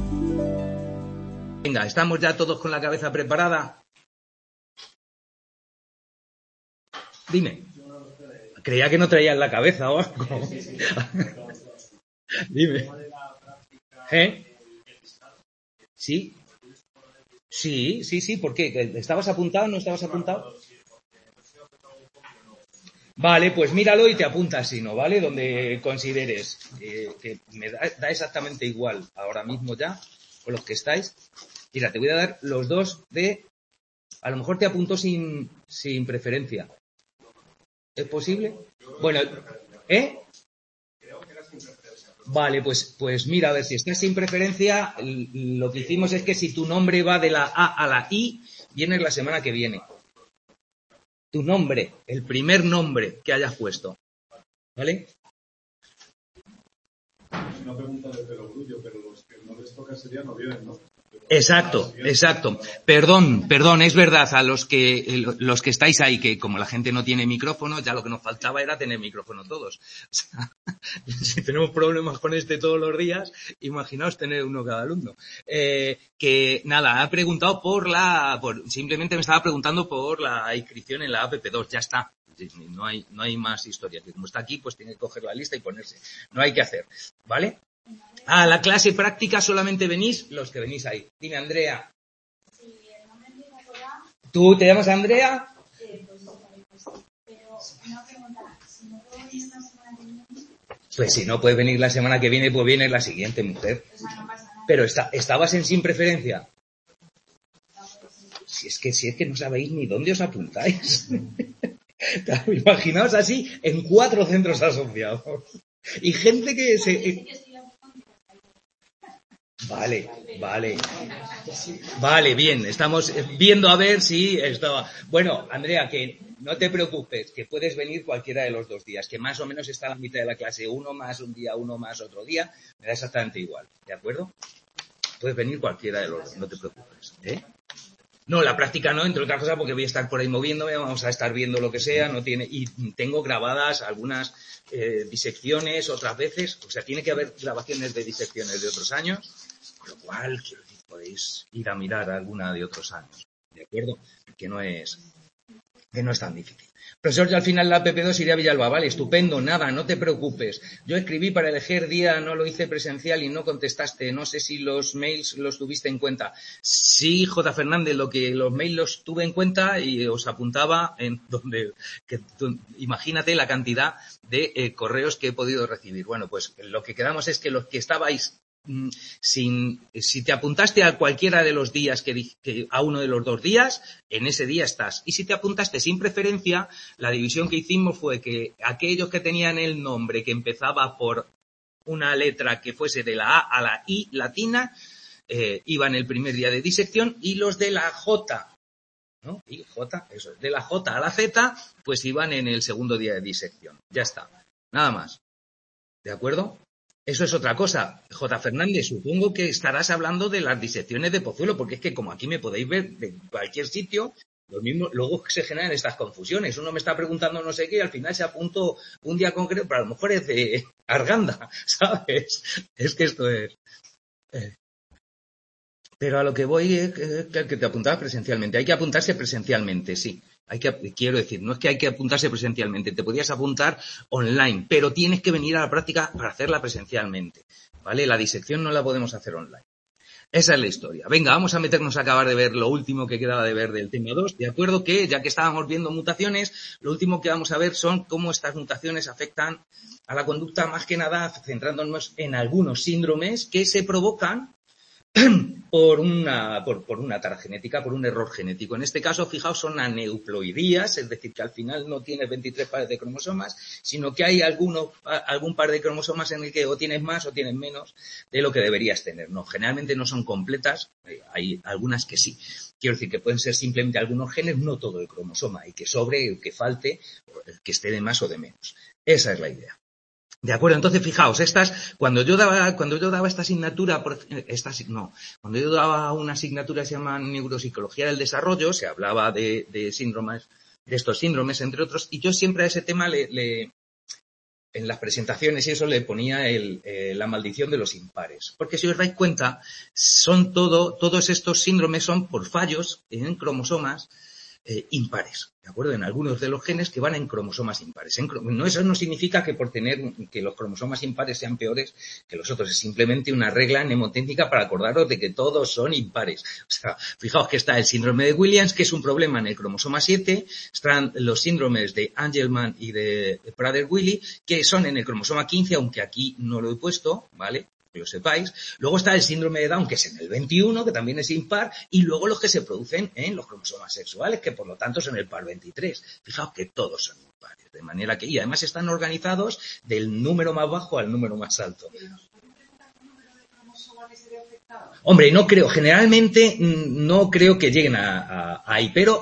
Venga, ¿estamos ya todos con la cabeza preparada? Dime. Creía que no traías la cabeza o algo. Dime. ¿Sí? Sí. ¿Por qué? ¿Estabas apuntado o no estabas apuntado? Vale, pues míralo y te apuntas, si no, ¿vale? Donde consideres que me da exactamente igual ahora mismo ya, con los que estáis. Mira, te voy a dar los dos de... A lo mejor te apunto sin preferencia. ¿Es posible? Bueno, Vale, pues mira, a ver, si estás sin preferencia, lo que hicimos es que si tu nombre va de la A a la I, vienes la semana que viene. Tu nombre, el primer nombre que hayas puesto. ¿Vale? Es una pregunta de perogrullo, pero los que no les toca ese día no vienen, ¿no? Exacto. Perdón, es verdad, a los que estáis ahí, que como la gente no tiene micrófono, ya lo que nos faltaba era tener micrófono todos. O sea, si tenemos problemas con este todos los días, imaginaos tener uno cada alumno. Que nada, ha preguntado simplemente me estaba preguntando por la inscripción en la APP2, ya está. No hay más historia, que como está aquí, pues tiene que coger la lista y ponerse. No hay que hacer, ¿vale? A la clase práctica solamente venís los que venís ahí. Dime, Andrea. Sí, el nombre empieza por A. ¿Tú te llamas Andrea? Pues sí. Pero una pregunta, si no puedo venir la semana que viene... Pues si no puedes venir la semana que viene, pues viene la siguiente, mujer. O sea, no pasa nada. Pero ¿estabas en sin preferencia? Si es que no sabéis ni dónde os apuntáis. Imaginaos así en 4 centros asociados. Y gente que se... Vale, bien, estamos viendo a ver si estaba... Bueno, Andrea, que no te preocupes, que puedes venir cualquiera de los 2 días, que más o menos está a la mitad de la clase, uno más un día, uno más otro día, me da exactamente igual, ¿de acuerdo? Puedes venir cualquiera de los 2, no te preocupes, ¿eh? No, la práctica no, entre otras cosas porque voy a estar por ahí moviéndome, vamos a estar viendo lo que sea, y tengo grabadas algunas disecciones otras veces, o sea, tiene que haber grabaciones de disecciones de otros años, con lo cual, quiero decir, podéis ir a mirar alguna de otros años, ¿de acuerdo? Que no es tan difícil. Profesor, yo al final la PP2 iré a Villalba, vale, estupendo, nada, no te preocupes. Yo escribí para elegir día, no lo hice presencial y no contestaste, no sé si los mails los tuviste en cuenta. Sí, J. Fernández, los mails los tuve en cuenta y os apuntaba en imagínate la cantidad de correos que he podido recibir. Bueno, pues lo que quedamos es que los que estabais si te apuntaste a cualquiera de los días a uno de los 2 días, en ese día estás. Y si te apuntaste sin preferencia, la división que hicimos fue que aquellos que tenían el nombre que empezaba por una letra que fuese de la A a la I latina, iban el primer día de disección, y los de la J, ¿no? Y J, eso es, de la J a la Z, pues iban en el segundo día de disección. Ya está. Nada más. ¿De acuerdo? Eso es otra cosa. J. Fernández, supongo que estarás hablando de las disecciones de Pozuelo, porque es que como aquí me podéis ver de cualquier sitio, lo mismo, luego se generan estas confusiones. Uno me está preguntando no sé qué y al final se apuntó un día concreto, pero a lo mejor es de Arganda, ¿sabes? Es que esto es... Pero a lo que voy es que te apuntabas presencialmente. Hay que apuntarse presencialmente, sí. Quiero decir, no es que hay que apuntarse presencialmente, te podías apuntar online, pero tienes que venir a la práctica para hacerla presencialmente, ¿vale? La disección no la podemos hacer online. Esa es la historia. Venga, vamos a meternos a acabar de ver lo último que quedaba de ver del tema 2, de acuerdo que, ya que estábamos viendo mutaciones, lo último que vamos a ver son cómo estas mutaciones afectan a la conducta, más que nada centrándonos en algunos síndromes que se provocan por una tara genética, por un error genético. En este caso, fijaos, son aneuploidías, es decir, que al final no tienes 23 pares de cromosomas, sino que hay algún par de cromosomas en el que o tienes más o tienes menos de lo que deberías tener. No, generalmente no son completas, hay algunas que sí. Quiero decir que pueden ser simplemente algunos genes, no todo el cromosoma, y que sobre, que falte, que esté de más o de menos. Esa es la idea. De acuerdo, entonces fijaos, cuando yo daba esta asignatura, cuando yo daba una asignatura que se llama Neuropsicología del Desarrollo, se hablaba de síndromes, de estos síndromes, entre otros, y yo siempre a ese tema en las presentaciones y eso le ponía la maldición de los impares. impares. Porque si os dais cuenta, todos estos síndromes son por fallos en cromosomas impares, ¿de acuerdo? En algunos de los genes que van en cromosomas impares. Eso no significa que por tener que los cromosomas impares sean peores que los otros, es simplemente una regla mnemotécnica para acordaros de que todos son impares. O sea, fijaos que está el síndrome de Williams, que es un problema en el cromosoma 7, están los síndromes de Angelman y de Prader-Willi, que son en el cromosoma 15, aunque aquí no lo he puesto, ¿vale? Que lo sepáis. Luego está el síndrome de Down, que es en el 21, que también es impar, y luego los que se producen en los cromosomas sexuales, que por lo tanto son el par 23. Fijaos que todos son impares, de manera que, y además están organizados del número más bajo al número más alto. Hombre, no creo, generalmente no creo que lleguen ahí, pero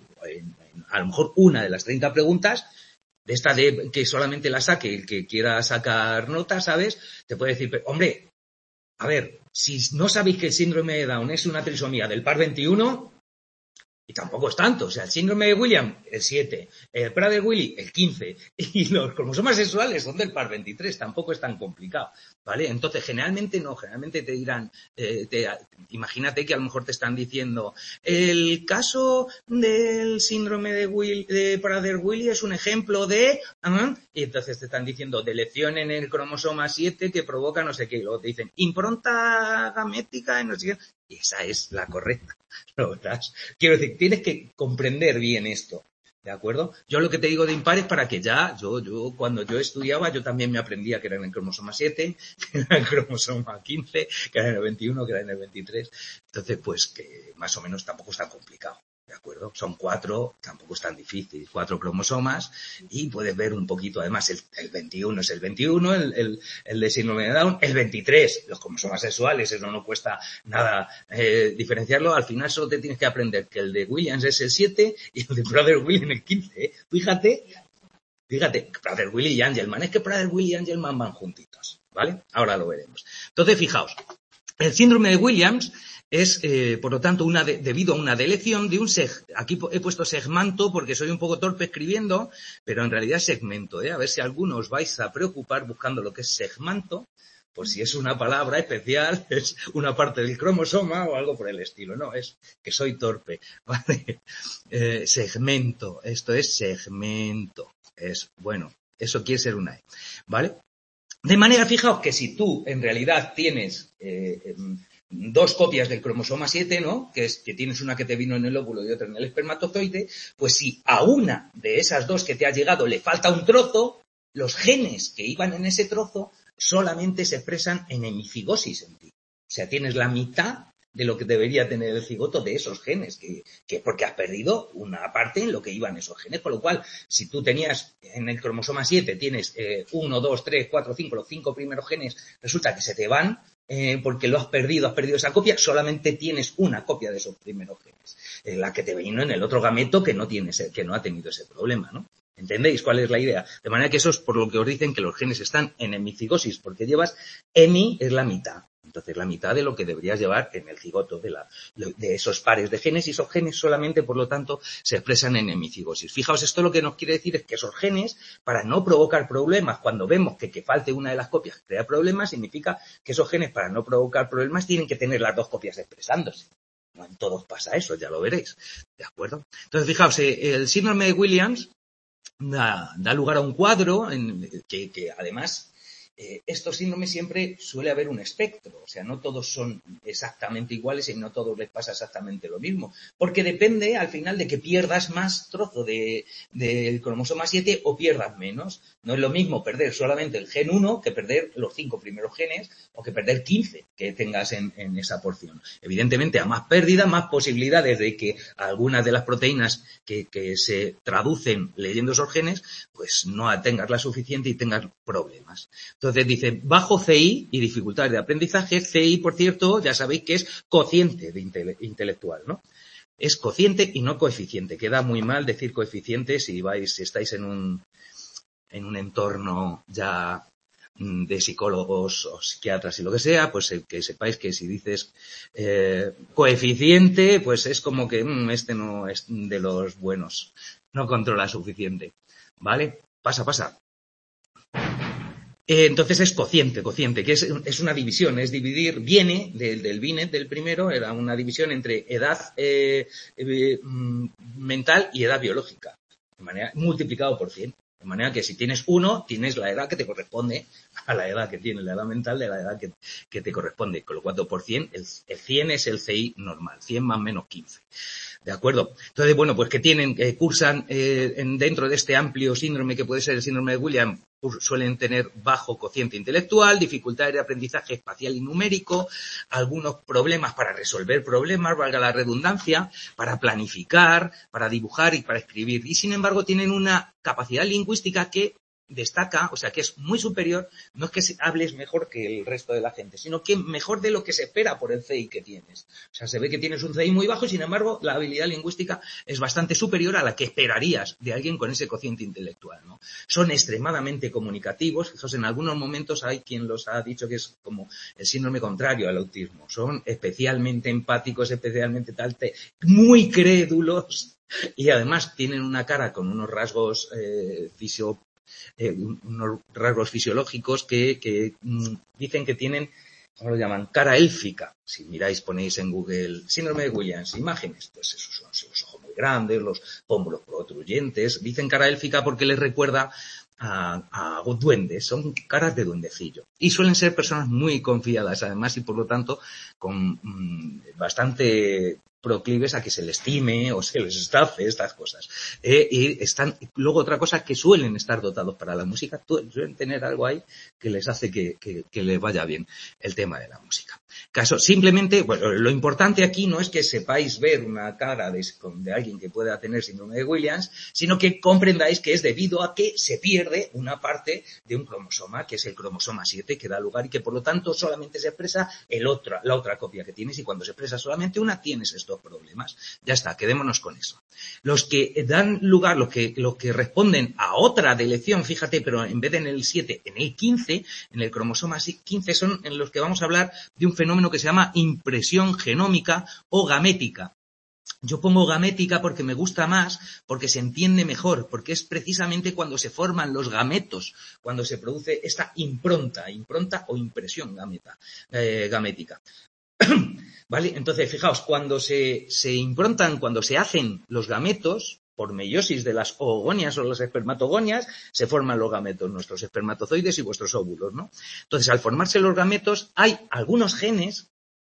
a lo mejor una de las 30 preguntas de esta de que solamente la saque el que quiera sacar nota, ¿sabes? Te puede decir, pero, hombre, a ver, si no sabéis que el síndrome de Down es una trisomía del par 21, y tampoco es tanto, o sea, el síndrome de Williams, el 7, el Prader-Willi, el 15, y los cromosomas sexuales son del par 23, tampoco es tan complicado, ¿vale? Entonces, generalmente te dirán, imagínate que a lo mejor te están diciendo, el caso del síndrome de Prader-Willi es un ejemplo de, y entonces te están diciendo, de lección en el cromosoma 7 que provoca no sé qué, y luego te dicen, impronta gamética en no sé qué, y esa es la correcta. Quiero decir, tienes que comprender bien esto, ¿de acuerdo? Yo lo que te digo de impares para que ya, yo cuando yo estudiaba, yo también me aprendía que era en el cromosoma 7, que era en el cromosoma 15, que era en el 21, que era en el 23. Entonces, pues que más o menos tampoco es tan complicado, ¿de acuerdo? Son 4, tampoco es tan difícil, 4 cromosomas y puedes ver un poquito, además el 21 es el 21, el de síndrome de Down, el 23, los cromosomas sexuales, eso no cuesta nada diferenciarlo, al final solo te tienes que aprender que el de Williams es el 7 y el de Prader-Willi en el 15, Fíjate, Prader-Willi y Angelman, es que Prader-Willi y Angelman van juntitos, ¿vale? Ahora lo veremos. Entonces, fijaos, el síndrome de Williams es, por lo tanto, debido a una delección de un aquí he puesto segmento porque soy un poco torpe escribiendo, pero en realidad es segmento, A ver si algunos os vais a preocupar buscando lo que es segmento, por si es una palabra especial, es una parte del cromosoma o algo por el estilo. No, es que soy torpe, ¿vale? Segmento, esto es segmento. Bueno, eso quiere ser una E, ¿vale? De manera, fijaos que si tú en realidad tienes 2 copias del cromosoma 7, ¿no? Que tienes una que te vino en el óvulo y otra en el espermatozoide, pues si a una de esas 2 que te ha llegado le falta un trozo, los genes que iban en ese trozo solamente se expresan en hemicigosis en ti. O sea, tienes la mitad de lo que debería tener el cigoto de esos genes, que porque has perdido una parte en lo que iban esos genes, con lo cual, si tú tenías en el cromosoma 7, tienes 1, 2, 3, 4, 5, los 5 primeros genes, resulta que se te van porque lo has perdido esa copia, solamente tienes una copia de esos primeros genes, la que te vino en el otro gameto que no ha tenido ese problema, ¿no? ¿Entendéis cuál es la idea? De manera que eso es por lo que os dicen que los genes están en hemicigosis, porque llevas hemi es la mitad. Entonces, la mitad de lo que deberías llevar en el cigoto de esos pares de genes, y esos genes solamente, por lo tanto, se expresan en hemicigosis. Fijaos, esto lo que nos quiere decir es que esos genes, para no provocar problemas, cuando vemos que falte una de las copias crea problemas, significa que esos genes, para no provocar problemas, tienen que tener las 2 copias expresándose. No en todos pasa eso, ya lo veréis. ¿De acuerdo? Entonces, fijaos, el síndrome de Williams da lugar a un cuadro que además estos síndromes siempre suele haber un espectro, o sea, no todos son exactamente iguales y no todos les pasa exactamente lo mismo, porque depende al final de que pierdas más trozo del cromosoma 7 o pierdas menos. No es lo mismo perder solamente el gen 1 que perder los 5 primeros genes o que perder 15 que tengas en esa porción. Evidentemente, a más pérdida, más posibilidades de que algunas de las proteínas que se traducen leyendo esos genes, pues no tengas la suficiente y tengas problemas. Entonces dice, bajo CI y dificultades de aprendizaje. CI, por cierto, ya sabéis que es cociente intelectual, ¿no? Es cociente y no coeficiente. Queda muy mal decir coeficiente si estáis en un entorno ya de psicólogos o psiquiatras y lo que sea, pues que sepáis que si dices coeficiente, pues es como que este no es de los buenos, no controla suficiente, ¿vale? Pasa. Entonces es cociente, que es una división, es dividir, viene del Binet, del primero, era una división entre edad mental y edad biológica, de manera multiplicado por 100. De manera que si tienes 1, tienes la edad que te corresponde a la edad que tiene, la edad mental de la edad que te corresponde. Con lo cual, por 100, el 100 es el CI normal, 100 más menos 15. ¿De acuerdo? Entonces, bueno, pues que cursan dentro de este amplio síndrome que puede ser el síndrome de Williams, suelen tener bajo cociente intelectual, dificultades de aprendizaje espacial y numérico, algunos problemas para resolver problemas, valga la redundancia, para planificar, para dibujar y para escribir. Y sin embargo tienen una capacidad lingüística que destaca, o sea, que es muy superior, no es que hables mejor que el resto de la gente, sino que mejor de lo que se espera por el CI que tienes. O sea, se ve que tienes un CI muy bajo y, sin embargo, la habilidad lingüística es bastante superior a la que esperarías de alguien con ese cociente intelectual, ¿no? Son extremadamente comunicativos. Fijaos, en algunos momentos hay quien los ha dicho que es como el síndrome contrario al autismo. Son especialmente empáticos, especialmente muy crédulos, y además tienen una cara con unos rasgos unos rasgos fisiológicos que dicen que tienen, ¿cómo lo llaman? Cara élfica. Si miráis, ponéis en Google síndrome de Williams, imágenes, pues esos son los ojos muy grandes, los pómulos protruyentes. Dicen cara élfica porque les recuerda a duendes, son caras de duendecillo. Y suelen ser personas muy confiadas, además, y por lo tanto, con bastante proclives a que se les time o se les estafe, estas cosas. Y luego otra cosa, que suelen estar dotados para la música, suelen tener algo ahí que les hace que les vaya bien el tema de la música. Simplemente, bueno, lo importante aquí no es que sepáis ver una cara de alguien que pueda tener síndrome de Williams, sino que comprendáis que es debido a que se pierde una parte de un cromosoma, que es el cromosoma 7, que da lugar y que por lo tanto solamente se expresa la otra copia que tienes, y cuando se expresa solamente una, tienes estos problemas. Ya está, quedémonos con eso. Los que dan lugar, los que responden a otra deleción, fíjate, pero en vez de en el 7, en el 15, en el cromosoma 15, son en los que vamos a hablar de un fenómeno que se llama impresión genómica o gamética. Yo pongo gamética porque me gusta más, porque se entiende mejor, porque es precisamente cuando se forman los gametos, cuando se produce esta impronta o impresión gamética. ¿Vale? Entonces, fijaos, cuando se improntan, cuando se hacen los gametos, por meiosis de las oogonias o las espermatogonias, se forman los gametos, nuestros espermatozoides y vuestros óvulos, ¿no? Entonces, al formarse los gametos, hay algunos genes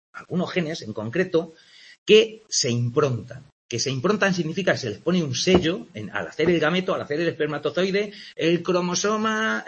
en concreto, que se improntan. Que se improntan significa que se les pone un sello al hacer el gameto, al hacer el espermatozoide, el cromosoma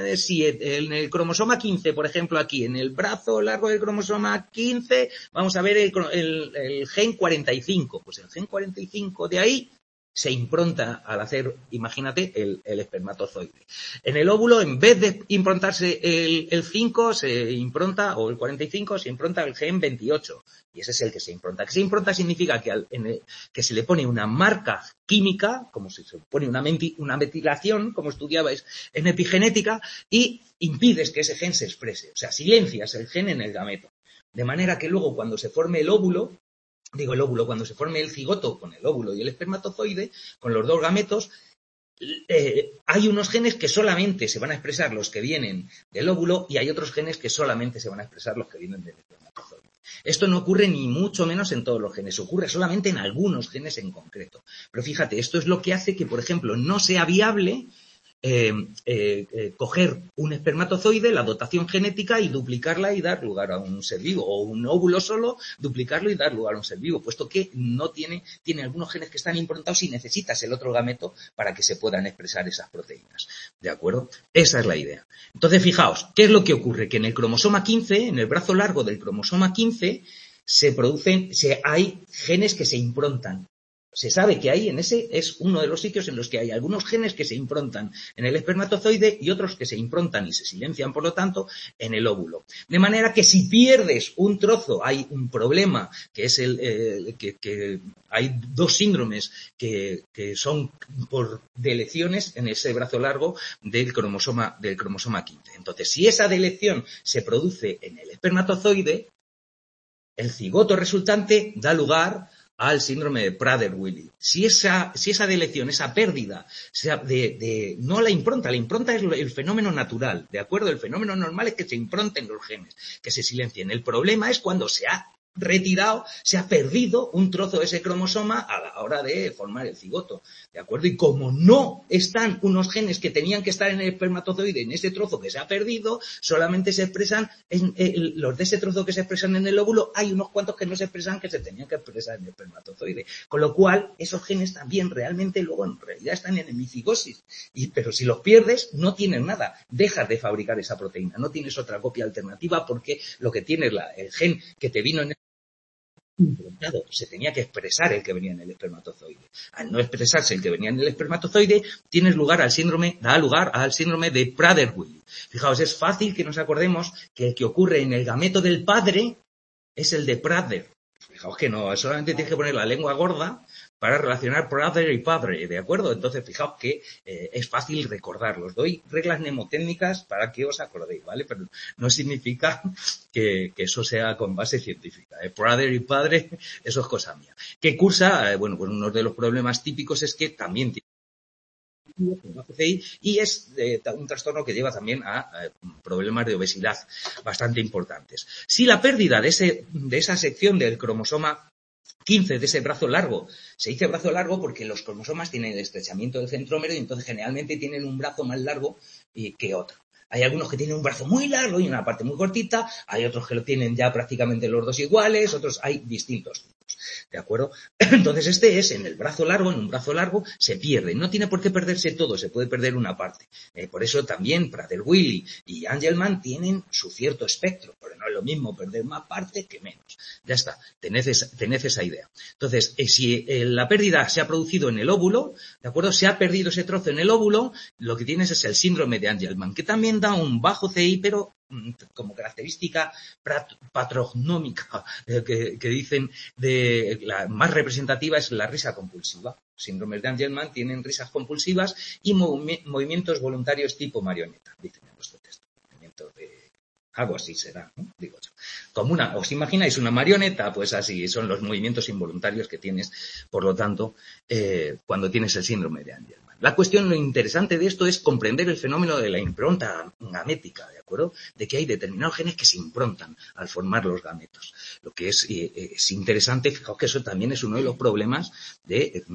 7, en el cromosoma 15, por ejemplo, aquí, en el brazo largo del cromosoma 15, vamos a ver el gen 45. Pues el gen 45 de ahí se impronta al hacer, imagínate, el espermatozoide. En el óvulo, en vez de improntarse el 5, se impronta, o el 45, se impronta el gen 28. Y ese es el que se impronta. Que se impronta significa que se le pone una marca química, como si se pone una metilación, como estudiabais en epigenética, y impides que ese gen se exprese. O sea, silencias el gen en el gameto. De manera que luego, cuando se forme cuando se forme el cigoto con el óvulo y el espermatozoide, con los dos gametos, hay unos genes que solamente se van a expresar los que vienen del óvulo y hay otros genes que solamente se van a expresar los que vienen del espermatozoide. Esto no ocurre ni mucho menos en todos los genes, ocurre solamente en algunos genes en concreto. Pero fíjate, esto es lo que hace que, por ejemplo, no sea viable coger un espermatozoide, la dotación genética, y duplicarla y dar lugar a un ser vivo, o un óvulo solo, duplicarlo y dar lugar a un ser vivo, puesto que no tiene algunos genes que están improntados y necesitas el otro gameto para que se puedan expresar esas proteínas. ¿De acuerdo? Esa es la idea. Entonces, fijaos, ¿qué es lo que ocurre? Que en el cromosoma 15, en el brazo largo del cromosoma 15, hay genes que se improntan. Se sabe que ahí, en ese, es uno de los sitios en los que hay algunos genes que se improntan en el espermatozoide y otros que se improntan y se silencian, por lo tanto, en el óvulo. De manera que si pierdes un trozo, hay un problema, que es que hay dos síndromes que son por deleciones en ese brazo largo del cromosoma 15. Entonces, si esa delección se produce en el espermatozoide, el cigoto resultante da lugar al síndrome de Prader-Willi. Si esa deleción, esa pérdida, no la impronta es el fenómeno natural, ¿de acuerdo? El fenómeno normal es que se impronten los genes, que se silencien. El problema es cuando se ha retirado, se ha perdido un trozo de ese cromosoma a la hora de formar el cigoto, ¿de acuerdo? Y como no están unos genes que tenían que estar en el espermatozoide, en ese trozo que se ha perdido, solamente se expresan, los de ese trozo que se expresan en el óvulo, hay unos cuantos que no se expresan que se tenían que expresar en el espermatozoide. Con lo cual, esos genes también realmente luego en realidad están en hemicigosis. Pero si los pierdes, no tienes nada. Dejas de fabricar esa proteína. No tienes otra copia alternativa porque lo que tienes, el gen que te vino en el implantado, se tenía que expresar el que venía en el espermatozoide. Al no expresarse el que venía en el espermatozoide, da lugar al síndrome de Prader-Willi. Fijaos, es fácil que nos acordemos que el que ocurre en el gameto del padre es el de Prader. Fijaos que no, solamente tienes que poner la lengua gorda para relacionar Prader y padre, ¿de acuerdo? Entonces, fijaos que es fácil recordarlos. Doy reglas mnemotécnicas para que os acordéis, ¿vale? Pero no significa que eso sea con base científica. Prader y padre, eso es cosa mía. ¿Qué cursa? Pues uno de los problemas típicos es que también tiene y es un trastorno que lleva también a problemas de obesidad bastante importantes. Si la pérdida de esa sección del cromosoma 15 de ese brazo largo, se dice brazo largo porque los cromosomas tienen el estrechamiento del centrómero y entonces generalmente tienen un brazo más largo que otro. Hay algunos que tienen un brazo muy largo y una parte muy cortita, hay otros que lo tienen ya prácticamente los dos iguales, otros hay distintos tipos, ¿de acuerdo? Entonces este es en un brazo largo se pierde, no tiene por qué perderse todo, se puede perder una parte. Por eso también Prader-Willi y Angelman tienen su cierto espectro, porque no es lo mismo perder más parte que menos. Ya está, tened esa idea. Entonces, si la pérdida se ha producido en el óvulo, ¿de acuerdo? Se ha perdido ese trozo en el óvulo, lo que tienes es el síndrome de Angelman, que también da un bajo CI, pero como característica patrognómica que dicen de la más representativa es la risa compulsiva. Síndromes de Angelman tienen risas compulsivas y movimientos voluntarios tipo marioneta, dicen en nuestro texto. Movimientos de algo así será, ¿no? Digo yo. Como ¿os imagináis una marioneta? Pues así son los movimientos involuntarios que tienes, por lo tanto, cuando tienes el síndrome de Angelman. La cuestión, lo interesante de esto es comprender el fenómeno de la impronta gamética, ¿de acuerdo? De que hay determinados genes que se improntan al formar los gametos. Lo que es interesante, fijaos que eso también es uno de los problemas de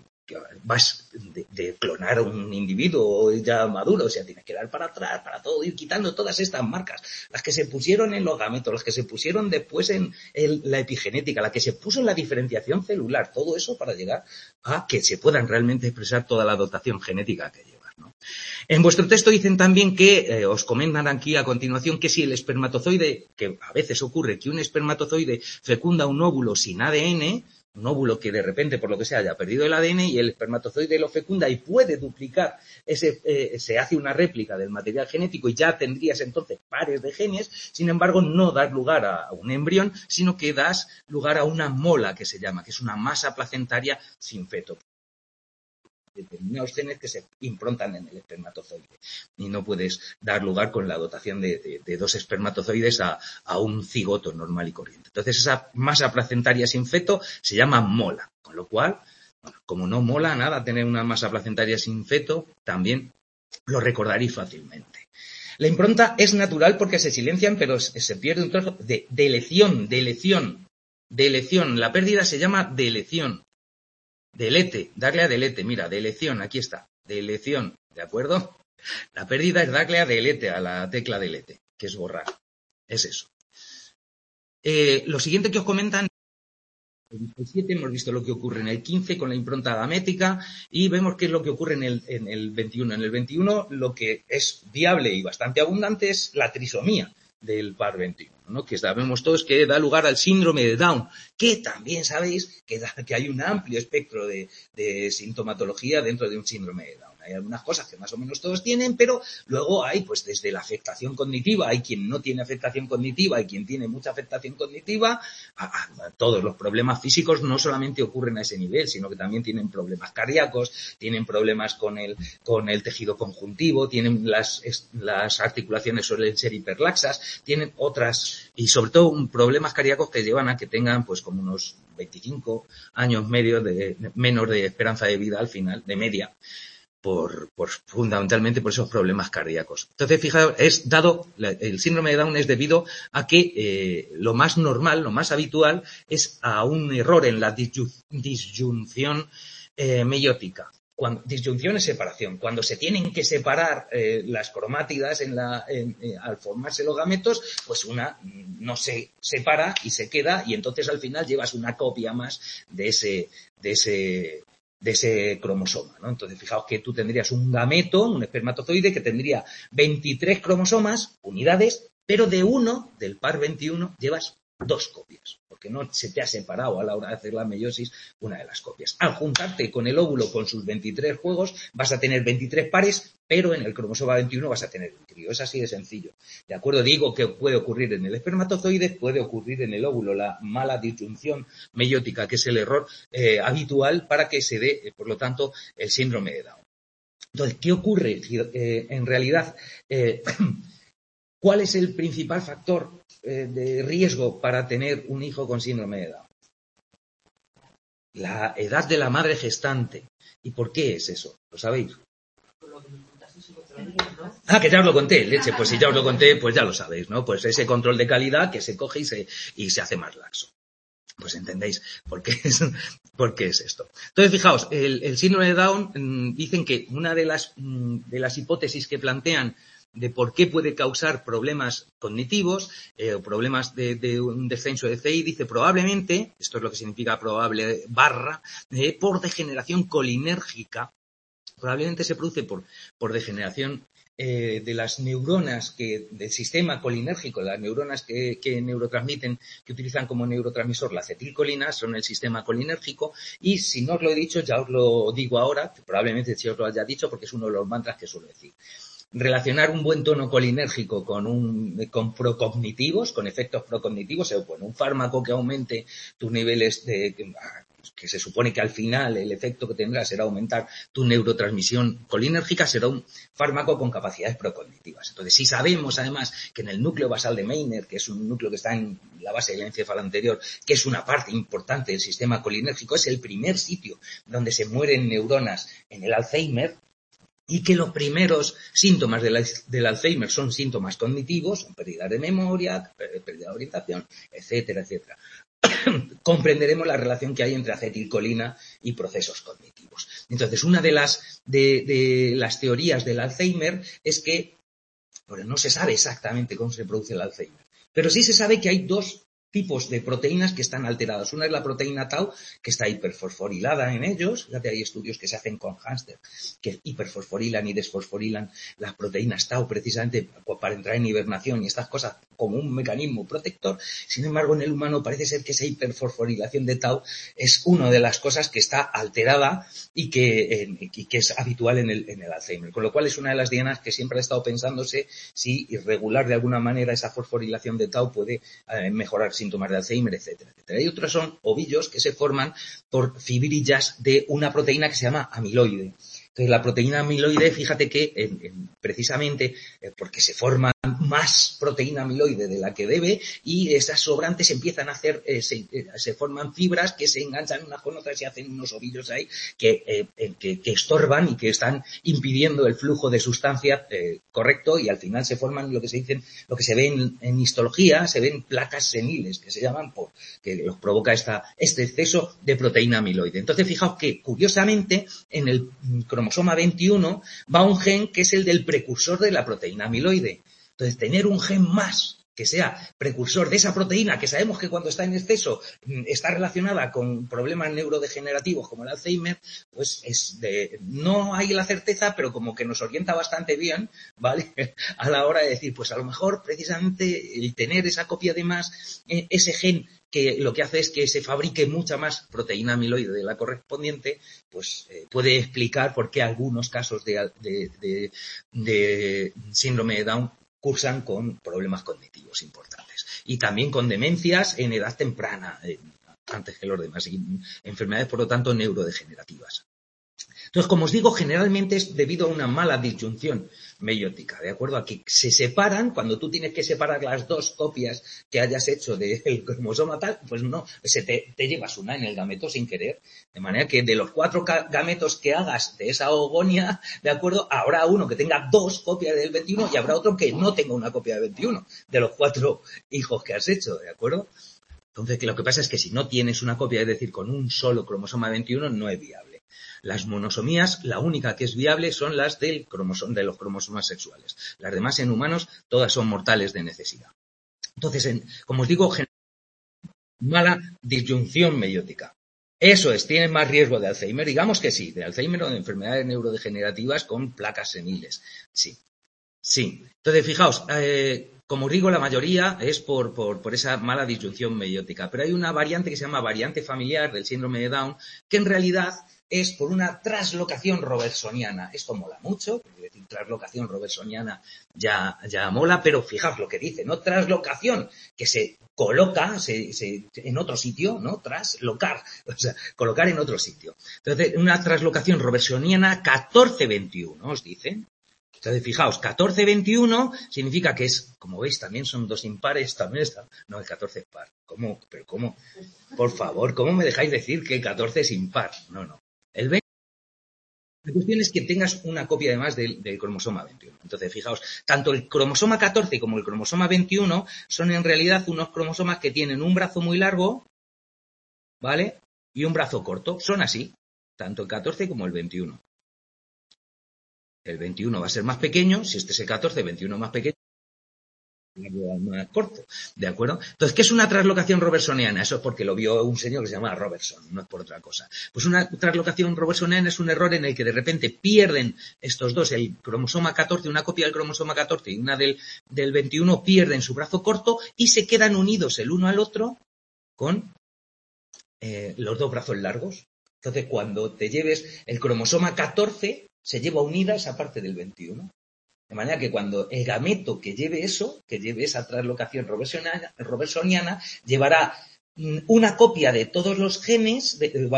clonar a un individuo ya maduro, o sea, tienes que dar para atrás, para todo, ir quitando todas estas marcas, las que se pusieron en los gametos, las que se pusieron después en la epigenética, la que se puso en la diferenciación celular, todo eso para llegar a que se puedan realmente expresar toda la dotación genética que llevas, ¿no? En vuestro texto dicen también que, os comentan aquí a continuación, que si el espermatozoide, que a veces ocurre que un espermatozoide fecunda un óvulo sin ADN, un óvulo que de repente, por lo que sea, haya perdido el ADN y el espermatozoide lo fecunda y puede duplicar, se hace una réplica del material genético y ya tendrías entonces pares de genes, sin embargo no das lugar a un embrión, sino que das lugar a una mola que se llama, que es una masa placentaria sin feto. Determinados genes que se improntan en el espermatozoide y no puedes dar lugar con la dotación de dos espermatozoides a un cigoto normal y corriente. Entonces esa masa placentaria sin feto se llama mola, con lo cual, bueno, como no mola nada tener una masa placentaria sin feto, también lo recordaréis fácilmente. La impronta es natural porque se silencian, pero se pierde un trozo de deleción. La pérdida se llama deleción. Delete, darle a delete, mira, deleción, aquí está, deleción, ¿de acuerdo? La pérdida es darle a delete, a la tecla delete, que es borrar, es eso. Lo siguiente que os comentan, en el 17 hemos visto lo que ocurre en el 15 con la impronta gamética y vemos qué es lo que ocurre en el 21. En el 21 lo que es viable y bastante abundante es la trisomía del par 21, ¿no? Que sabemos todos que da lugar al síndrome de Down, que también sabéis que hay un amplio espectro de sintomatología dentro de un síndrome de Down. hay algunas cosas que más o menos todos tienen, pero luego hay, pues desde la afectación cognitiva, hay quien no tiene afectación cognitiva, hay quien tiene mucha afectación cognitiva, a todos los problemas físicos no solamente ocurren a ese nivel, sino que también tienen problemas cardíacos, tienen problemas con el tejido conjuntivo, tienen las articulaciones suelen ser hiperlaxas, tienen otras, y sobre todo problemas cardíacos que llevan a que tengan pues como unos 25 años menos de esperanza de vida al final, de media, fundamentalmente por esos problemas cardíacos. Entonces, fijaos, el síndrome de Down es debido a que lo más normal, lo más habitual, es a un error en la disyunción meiótica. Disyunción es separación. Cuando se tienen que separar las cromátidas al formarse los gametos, pues una no se separa y se queda, y entonces al final llevas una copia más de ese cromosoma, ¿no? Entonces, fijaos que tú tendrías un gameto, un espermatozoide, que tendría 23 cromosomas, unidades, pero del par 21, llevas 2 copias, porque no se te ha separado a la hora de hacer la meiosis una de las copias. Al juntarte con el óvulo con sus 23 juegos, vas a tener 23 pares, pero en el cromosoma 21 vas a tener un trío. Es así de sencillo. ¿De acuerdo? Digo que puede ocurrir en el espermatozoide, puede ocurrir en el óvulo, la mala disyunción meiótica, que es el error habitual para que se dé, por lo tanto, el síndrome de Down. Entonces, ¿qué ocurre? En realidad, ¿cuál es el principal factor de riesgo para tener un hijo con síndrome de Down? La edad de la madre gestante. ¿Y por qué es eso? ¿Lo sabéis? Que ya os lo conté, leche. Pues si ya os lo conté, pues ya lo sabéis, ¿no? Pues ese control de calidad que se coge y se hace más laxo. Pues entendéis por qué es esto. Entonces, fijaos, el síndrome de Down, dicen que una de las hipótesis que plantean de por qué puede causar problemas cognitivos o problemas de un descenso de CI, dice probablemente, esto es lo que significa probable por degeneración colinérgica, probablemente se produce por degeneración de las neuronas del sistema colinérgico, las neuronas que neurotransmiten, que utilizan como neurotransmisor la acetilcolina, son el sistema colinérgico, y si no os lo he dicho, ya os lo digo ahora, que probablemente si os lo haya dicho porque es uno de los mantras que suelo decir. Relacionar un buen tono colinérgico con procognitivos, con efectos procognitivos, un fármaco que aumente tus niveles que se supone que al final el efecto que tendrá será aumentar tu neurotransmisión colinérgica, será un fármaco con capacidades procognitivas. Entonces, si sabemos además que en el núcleo basal de Meiner, que es un núcleo que está en la base del encéfalo anterior, que es una parte importante del sistema colinérgico, es el primer sitio donde se mueren neuronas en el Alzheimer, y que los primeros síntomas del Alzheimer son síntomas cognitivos, son pérdida de memoria, pérdida de orientación, etcétera, etcétera. Comprenderemos la relación que hay entre acetilcolina y procesos cognitivos. Entonces, una de las teorías del Alzheimer es que no se sabe exactamente cómo se produce el Alzheimer, pero sí se sabe que hay 2 tipos de proteínas que están alteradas. Una es la proteína tau, que está hiperfosforilada en ellos. Fíjate, hay estudios que se hacen con hámster que hiperfosforilan y desfosforilan las proteínas tau precisamente para entrar en hibernación y estas cosas como un mecanismo protector. Sin embargo, en el humano parece ser que esa hiperfosforilación de tau es una de las cosas que está alterada y que es habitual en el Alzheimer. Con lo cual es una de las dianas que siempre ha estado pensándose si irregular de alguna manera esa fosforilación de tau puede mejorar síntomas de Alzheimer, etcétera, etcétera. Y otros son ovillos que se forman por fibrillas de una proteína que se llama amiloide. Entonces, la proteína amiloide, fíjate que precisamente porque se forma más proteína amiloide de la que debe y esas sobrantes empiezan a hacer, se forman fibras que se enganchan unas con otras y hacen unos ovillos ahí que estorban y que están impidiendo el flujo de sustancia correcto, y al final se forman lo que se ve en histología, se ven placas seniles que se llaman que los provoca este exceso de proteína amiloide. Entonces, fijaos que curiosamente en el cromosoma 21 va un gen que es el del precursor de la proteína amiloide. Entonces, tener un gen más que sea precursor de esa proteína que sabemos que cuando está en exceso está relacionada con problemas neurodegenerativos como el Alzheimer, pues no hay la certeza, pero como que nos orienta bastante bien, ¿vale? A la hora de decir, pues a lo mejor precisamente el tener esa copia de más, ese gen que lo que hace es que se fabrique mucha más proteína amiloide de la correspondiente, pues puede explicar por qué algunos casos de síndrome de Down cursan con problemas cognitivos importantes y también con demencias en edad temprana, antes que los demás, y enfermedades, por lo tanto, neurodegenerativas. Entonces, como os digo, generalmente es debido a una mala disyunción meiótica, ¿de acuerdo? A que se separan, cuando tú tienes que separar las dos copias que hayas hecho del cromosoma tal, pues no, te llevas una en el gameto sin querer, de manera que de los 4 gametos que hagas de esa ogonia, ¿de acuerdo? Habrá uno que tenga 2 copias del 21 y habrá otro que no tenga una copia del 21, de los 4 hijos que has hecho, ¿de acuerdo? Entonces, lo que pasa es que si no tienes una copia, es decir, con un solo cromosoma 21, no es viable. Las monosomías, la única que es viable son las de los cromosomas sexuales. Las demás en humanos, todas son mortales de necesidad. Entonces, como os digo, mala disyunción meiótica. Eso es, tienen más riesgo de Alzheimer. Digamos que sí, de Alzheimer o de enfermedades neurodegenerativas con placas seniles. Sí. Entonces, fijaos, como os digo, la mayoría es por esa mala disyunción meiótica. Pero hay una variante que se llama variante familiar del síndrome de Down, que en realidad es por una traslocación robertsoniana. Esto mola mucho, porque decir traslocación robertsoniana ya mola, pero fijaos lo que dice, ¿no? Traslocación, que se coloca en otro sitio, ¿no? Traslocar, o sea, colocar en otro sitio. Entonces, una traslocación robertsoniana 14-21, os dicen. Entonces, fijaos, 14-21 significa que es, como veis, también son 2 impares, también está. No, el 14 es par. ¿Cómo? Pero ¿cómo? Por favor, ¿cómo me dejáis decir que el 14 es impar? No. El 20. La cuestión es que tengas una copia además del cromosoma 21. Entonces, fijaos, tanto el cromosoma 14 como el cromosoma 21 son en realidad unos cromosomas que tienen un brazo muy largo, ¿vale? Y un brazo corto. Son así, tanto el 14 como el 21. El 21 va a ser más pequeño, si este es el 14, el 21 más pequeño, más corto, ¿de acuerdo? Entonces, ¿qué es una traslocación robertsoniana? Eso es porque lo vio un señor que se llama Robertson, no es por otra cosa. Pues una traslocación robertsoniana es un error en el que de repente pierden estos dos, el cromosoma 14, una copia del cromosoma 14 y una del 21, pierden su brazo corto y se quedan unidos el uno al otro con los dos brazos largos. Entonces, cuando te lleves el cromosoma 14, se lleva unida esa parte del 21. De manera que cuando el gameto que lleve eso, que lleve esa traslocación robertsoniana, llevará una copia de todos los genes,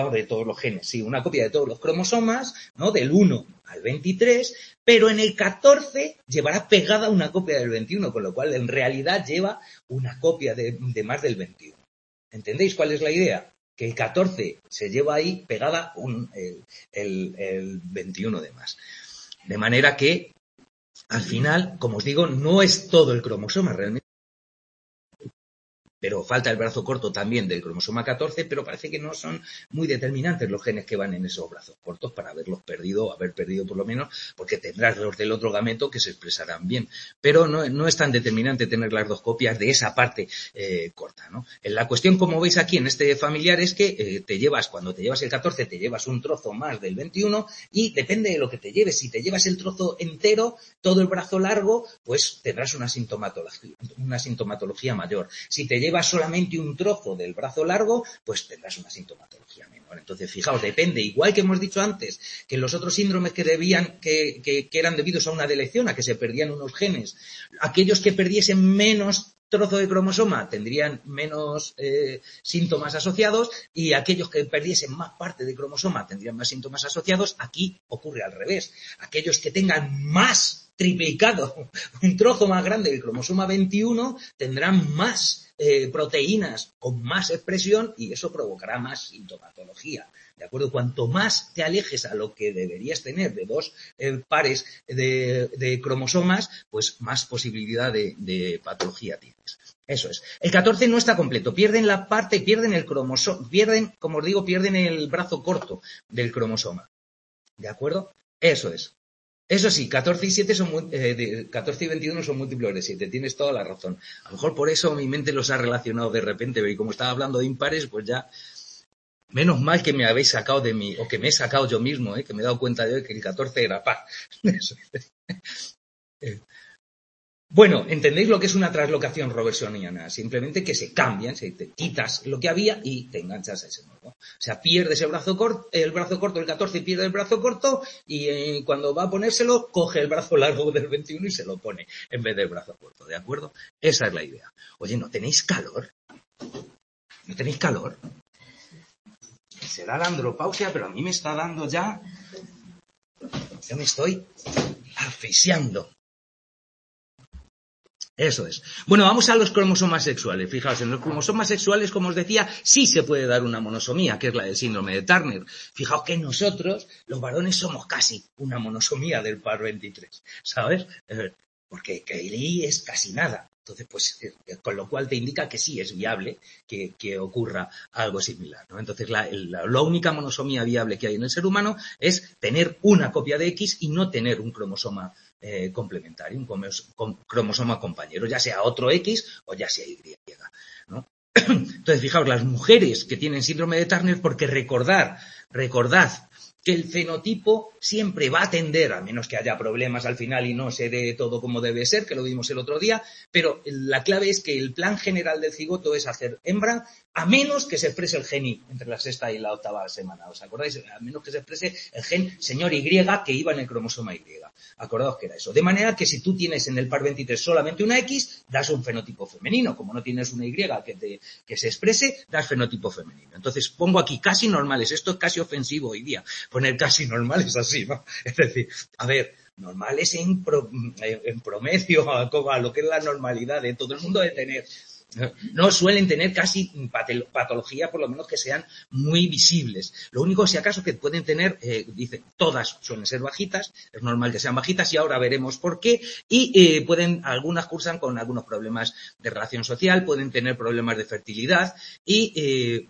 una copia de todos los cromosomas, ¿no? Del 1 al 23, pero en el 14 llevará pegada una copia del 21, con lo cual en realidad lleva una copia de más del 21. ¿Entendéis cuál es la idea? Que el 14 se lleva ahí pegada el 21 de más. De manera que, al final, como os digo, no es todo el cromosoma realmente. Pero falta el brazo corto también del cromosoma 14, pero parece que no son muy determinantes los genes que van en esos brazos cortos para haber perdido por lo menos, porque tendrás los del otro gameto que se expresarán bien. Pero no es tan determinante tener las dos copias de esa parte corta, ¿no? La cuestión, como veis aquí en este familiar, es que cuando te llevas el 14, te llevas un trozo más del 21 y depende de lo que te lleves. Si te llevas el trozo entero, todo el brazo largo, pues tendrás una sintomatología mayor. Si te llevas solamente un trozo del brazo largo, pues tendrás una sintomatología menor. Entonces, fijaos, depende, igual que hemos dicho antes, que los otros síndromes que eran debidos a una delección, a que se perdían unos genes, aquellos que perdiesen menos trozo de cromosoma tendrían menos síntomas asociados y aquellos que perdiesen más parte de cromosoma tendrían más síntomas asociados. Aquí ocurre al revés. Aquellos que tengan más triplicado, un trozo más grande del cromosoma 21, tendrán más proteínas con más expresión y eso provocará más sintomatología. ¿De acuerdo? Cuanto más te alejes a lo que deberías tener de dos pares de cromosomas, pues más posibilidad de patología tienes. Eso es. El 14 no está completo. Pierden el cromosoma, como os digo, pierden el brazo corto del cromosoma. ¿De acuerdo? Eso es. Eso sí, 14 y 7 14 y 21 son múltiplos de 7, tienes toda la razón. A lo mejor por eso mi mente los ha relacionado de repente, y como estaba hablando de impares, pues ya, menos mal que me habéis sacado de mí, o que me he sacado yo mismo, que me he dado cuenta de que el 14 era par. Bueno, entendéis lo que es una translocación robertsoniana, simplemente que se cambian, te quitas lo que había y te enganchas a ese nuevo. O sea, pierdes el brazo corto, el 14 pierde el brazo corto y cuando va a ponérselo, coge el brazo largo del 21 y se lo pone en vez del brazo corto, ¿de acuerdo? Esa es la idea. Oye, ¿no tenéis calor? ¿No tenéis calor? Será la andropausia, pero a mí me está dando ya... Yo me estoy asfixiando. Eso es. Bueno, vamos a los cromosomas sexuales. Fijaos, en los cromosomas sexuales, como os decía, sí se puede dar una monosomía, que es la del síndrome de Turner. Fijaos que nosotros, los varones, somos casi una monosomía del par 23, ¿sabes? Porque Kaylee es casi nada. Entonces, pues, con lo cual te indica que sí es viable que ocurra algo similar, ¿no? Entonces, la única monosomía viable que hay en el ser humano es tener una copia de X y no tener un cromosoma complementario, un cromosoma compañero, ya sea otro X o ya sea Y, ¿no? Entonces, fijaos, las mujeres que tienen síndrome de Turner, porque recordad que el fenotipo siempre va a tender, a menos que haya problemas al final y no se dé todo como debe ser, que lo vimos el otro día, pero la clave es que el plan general del cigoto es hacer hembra, a menos que se exprese el gen Y entre la sexta y la octava semana. ¿Os acordáis? A menos que se exprese el gen señor Y que iba en el cromosoma Y. Acordaos que era eso. De manera que si tú tienes en el par 23 solamente una X, das un fenotipo femenino. Como no tienes una Y que se exprese, das fenotipo femenino. Entonces pongo aquí casi normales. Esto es casi ofensivo hoy día. Poner casi normales así, ¿no? Es decir, a ver, normales en promedio a lo que es la normalidad de todo el mundo de tener. No suelen tener casi patología, por lo menos que sean muy visibles. Lo único, si acaso, que pueden tener, dicen, todas suelen ser bajitas, es normal que sean bajitas y ahora veremos por qué. Y algunas cursan con algunos problemas de relación social, pueden tener problemas de fertilidad y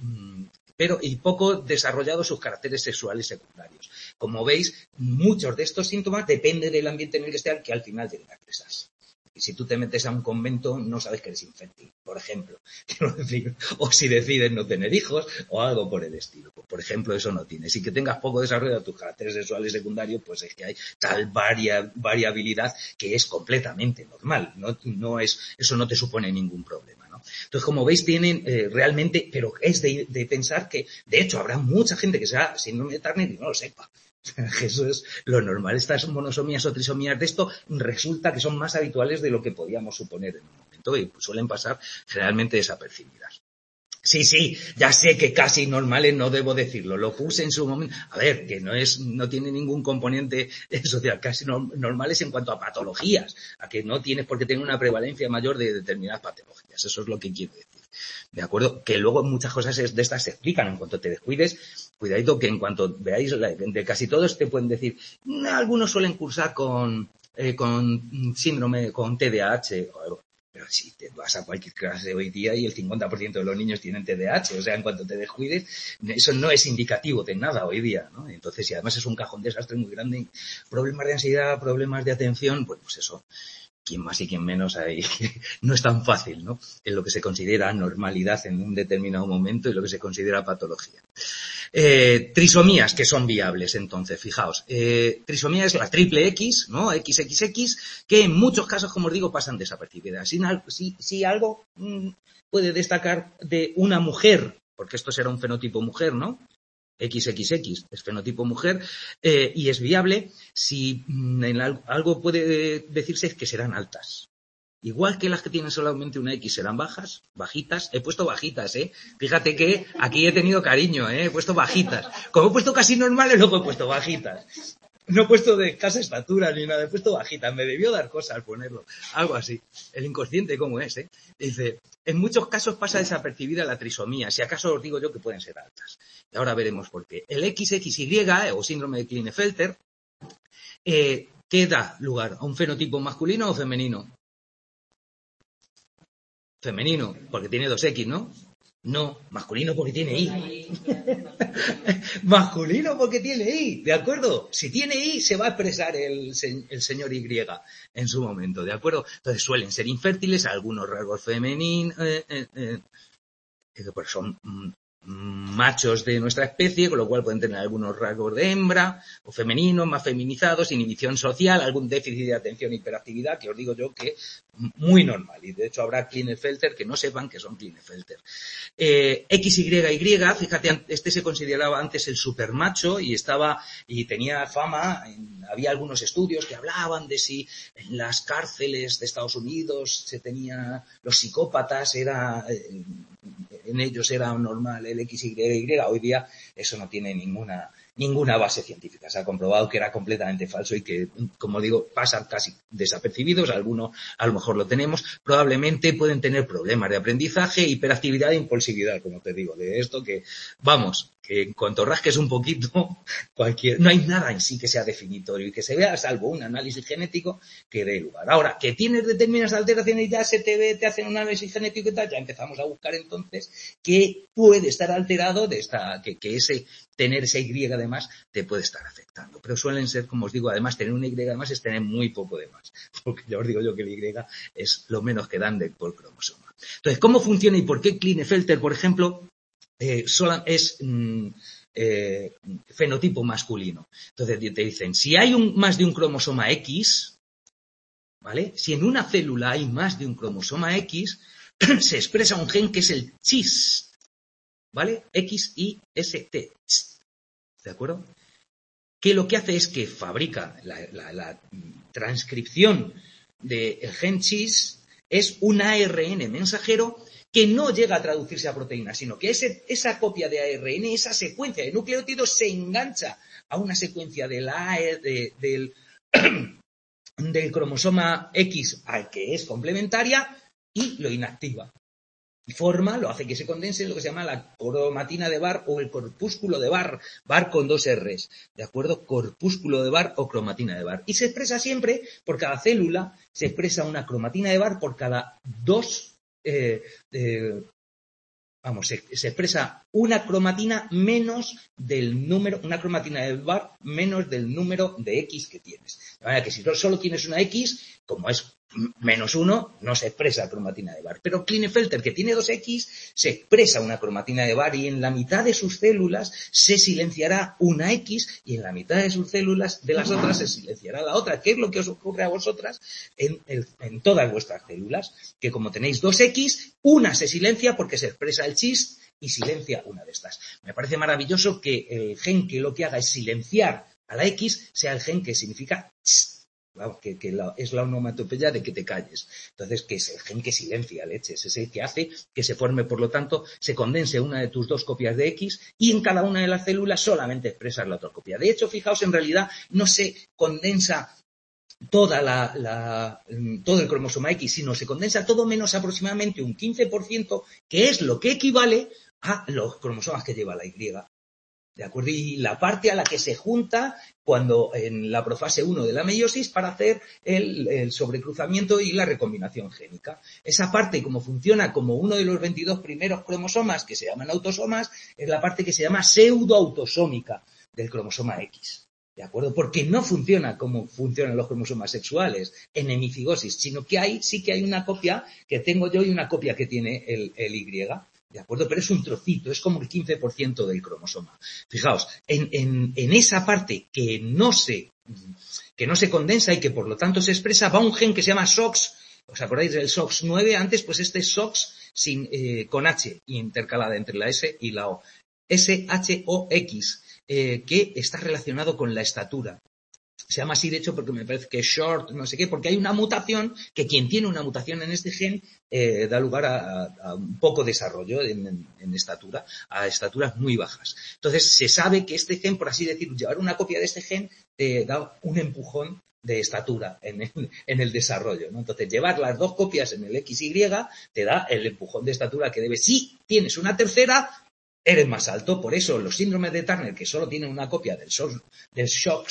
poco desarrollados sus caracteres sexuales secundarios. Como veis, muchos de estos síntomas dependen del ambiente en el que estén, que al final tienen que expresarse. Y si tú te metes a un convento, no sabes que eres infértil, por ejemplo. Quiero decir, o si decides no tener hijos, o algo por el estilo. Por ejemplo, eso no tienes. Y que tengas poco desarrollo de tus caracteres sexuales secundarios, pues es que hay tal variabilidad que es completamente normal. Eso no te supone ningún problema. Entonces, como veis, tienen realmente, pero es de pensar que, de hecho, habrá mucha gente que sea síndrome de Turner y no lo sepa. Eso es lo normal. Estas monosomías o trisomías de esto resulta que son más habituales de lo que podíamos suponer en un momento y suelen pasar generalmente desapercibidas. Sí, ya sé que casi normales no debo decirlo, lo puse en su momento. A ver, que no tiene ningún componente social, casi normales en cuanto a patologías, a que no tienes por qué tener una prevalencia mayor de determinadas patologías, eso es lo que quiero decir. ¿De acuerdo? Que luego muchas cosas de estas se explican en cuanto te descuides. Cuidadito que en cuanto veáis, de casi todos te pueden decir, algunos suelen cursar con síndrome, con TDAH o algo. Pero si te vas a cualquier clase hoy día y el 50% de los niños tienen TDAH, o sea, en cuanto te descuides, eso no es indicativo de nada hoy día, ¿no? Entonces, y además es un cajón desastre muy grande, problemas de ansiedad, problemas de atención, pues eso, quien más y quien menos ahí no es tan fácil, ¿no? En lo que se considera normalidad en un determinado momento y lo que se considera patología. Trisomías que son viables, entonces, fijaos. Trisomía es la triple X, ¿no? XXX, que en muchos casos, como os digo, pasan desapercibidas. Si algo puede destacar de una mujer, porque esto será un fenotipo mujer, ¿no? XXX es fenotipo mujer y es viable si algo puede decirse es que serán altas. Igual que las que tienen solamente una X serán bajas, bajitas. He puesto bajitas, ¿eh? Fíjate que aquí he tenido cariño, ¿eh? He puesto bajitas. Como he puesto casi normales, luego he puesto bajitas. No he puesto de escasa estatura ni nada, he puesto bajitas. Me debió dar cosa al ponerlo. Algo así. El inconsciente, ¿cómo es, eh? Dice, en muchos casos pasa desapercibida la trisomía. Si acaso os digo yo que pueden ser altas. Y ahora veremos por qué. El XXY, o síndrome de Klinefelter, ¿qué da lugar? ¿A un fenotipo masculino o femenino? Femenino, porque tiene dos X, ¿no? No, masculino porque tiene I. Masculino porque tiene I, ¿de acuerdo? Si tiene I, se va a expresar el señor Y en su momento, ¿de acuerdo? Entonces suelen ser infértiles, algunos rasgos femeninos, pues son machos de nuestra especie, con lo cual pueden tener algunos rasgos de hembra o femeninos, más feminizados, inhibición social, algún déficit de atención e hiperactividad, que os digo yo que muy normal. Y de hecho habrá Klinefelter que no sepan que son Klinefelter. XYY, fíjate, este se consideraba antes el supermacho y tenía fama. Había algunos estudios que hablaban de si en las cárceles de Estados Unidos los psicópatas en ellos era normal el XYY. Hoy día eso no tiene ninguna base científica. Se ha comprobado que era completamente falso y que, como digo, pasan casi desapercibidos. Algunos a lo mejor lo tenemos. Probablemente pueden tener problemas de aprendizaje, hiperactividad e impulsividad, como te digo. De esto que, vamos, que en cuanto rasques un poquito, no hay nada en sí que sea definitorio y que se vea, salvo un análisis genético que dé lugar. Ahora, que tienes determinadas alteraciones y ya te hacen un análisis genético y tal, ya empezamos a buscar entonces que puede estar alterado tener ese Y de más te puede estar afectando. Pero suelen ser, como os digo, además tener un Y de más es tener muy poco de más. Porque ya os digo yo que el Y es lo menos que dan por cromosoma. Entonces, ¿cómo funciona y por qué Klinefelter, por ejemplo, es fenotipo masculino? Entonces te dicen, si hay más de un cromosoma X, ¿vale? Si en una célula hay más de un cromosoma X, se expresa un gen que es el CHIST, ¿vale? X-I-S-T. ¿De acuerdo? Que lo que hace es que fabrica la transcripción del gen CHIST, es un ARN mensajero que no llega a traducirse a proteína, sino que esa copia de ARN, esa secuencia de nucleótidos se engancha a una secuencia del cromosoma X al que es complementaria y lo inactiva. Lo hace que se condense en lo que se llama la cromatina de Barr o el corpúsculo de Barr, Barr con 2 R's, ¿de acuerdo? Corpúsculo de Barr o cromatina de Barr. Y se expresa siempre, por cada célula, se expresa una cromatina de Barr por cada 2, se expresa una cromatina menos del número, una cromatina de Barr menos del número de X que tienes. De manera que si solo tienes una X, como es -1, no se expresa cromatina de Barr. Pero Klinefelter, que tiene 2X, se expresa una cromatina de Barr y en la mitad de sus células se silenciará una X y en la mitad de sus células de las otras se silenciará la otra. ¿Qué es lo que os ocurre a vosotras en todas vuestras células? Que como tenéis 2X, una se silencia porque se expresa el CHIST y silencia una de estas. Me parece maravilloso que el gen que lo que haga es silenciar a la X sea el gen que significa CHIST. Vamos, que es la onomatopeya de que te calles. Entonces, que es el gen que silencia leches, es el que hace que se forme, por lo tanto, se condense una de tus 2 copias de X y en cada una de las células solamente expresas la otra copia. De hecho, fijaos, en realidad no se condensa todo el cromosoma X, sino se condensa todo menos aproximadamente un 15%, que es lo que equivale a los cromosomas que lleva la Y. ¿De acuerdo? Y la parte a la que se junta cuando en la profase 1 de la meiosis para hacer el sobrecruzamiento y la recombinación génica. Esa parte, como funciona como uno de los 22 primeros cromosomas que se llaman autosomas, es la parte que se llama pseudoautosómica del cromosoma X. ¿De acuerdo? Porque no funciona como funcionan los cromosomas sexuales en hemicigosis, sino que sí que hay una copia que tengo yo y una copia que tiene el Y. ¿De acuerdo? Pero es un trocito, es como el 15% del cromosoma. Fijaos, en esa parte que no se condensa y que por lo tanto se expresa, va un gen que se llama SOX. ¿Os acordáis del SOX9? Antes, pues este es SOX con H intercalada entre la S y la O. SHOX, que está relacionado con la estatura. Se llama así, de hecho, porque me parece que es short, no sé qué, porque hay una mutación que quien tiene una mutación en este gen da lugar a un poco desarrollo en estatura, a estaturas muy bajas. Entonces, se sabe que este gen, por así decirlo, llevar una copia de este gen te da un empujón de estatura en el desarrollo, ¿no? Entonces, llevar las 2 copias en el XY te da el empujón de estatura que debe. Si tienes una tercera, eres más alto. Por eso, los síndromes de Turner, que solo tienen una copia del SOX,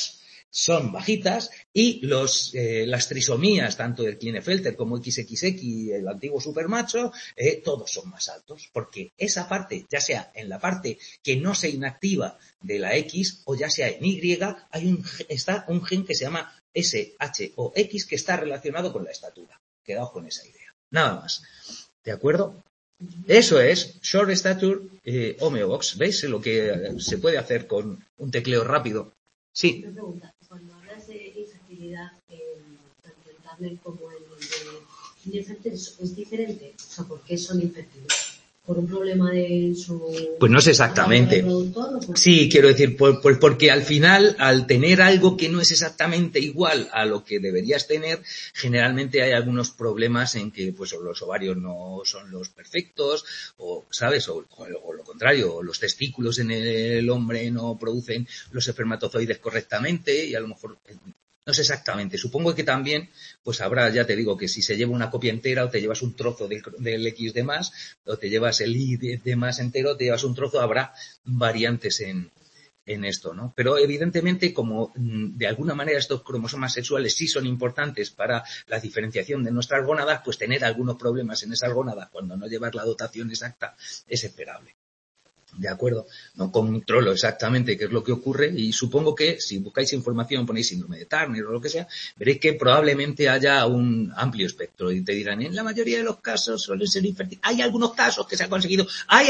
son bajitas y las trisomías, tanto del Klinefelter como XXX y el antiguo supermacho, todos son más altos, porque esa parte, ya sea en la parte que no se inactiva de la X o ya sea en Y, está un gen que se llama SHOX que está relacionado con la estatura. Quedaos con esa idea. Nada más. ¿De acuerdo? Eso es Short Stature Homeobox. ¿Veis lo que se puede hacer con un tecleo rápido? Sí. Una pregunta. Cuando hablas de infertilidad, tanto el tablet como el Klinefelter es diferente. O sea, ¿por qué son infertiles? ¿Por un problema de su... Pues no sé exactamente. Sí, quiero decir, porque al final, al tener algo que no es exactamente igual a lo que deberías tener, generalmente hay algunos problemas en que pues los ovarios no son los perfectos, o, ¿sabes? O lo contrario, o los testículos en el hombre no producen los espermatozoides correctamente y a lo mejor... No sé exactamente, supongo que también, pues habrá, ya te digo, que si se lleva una copia entera o te llevas un trozo del X de más, o te llevas el Y de más entero, te llevas un trozo, habrá variantes en esto, ¿no? Pero evidentemente, como de alguna manera estos cromosomas sexuales sí son importantes para la diferenciación de nuestras gónadas, pues tener algunos problemas en esas gónadas cuando no llevas la dotación exacta es esperable. ¿De acuerdo? No controlo exactamente qué es lo que ocurre y supongo que si buscáis información, ponéis síndrome de Turner o lo que sea, veréis que probablemente haya un amplio espectro y te dirán, en la mayoría de los casos suelen ser infértiles. Hay algunos casos que se ha conseguido,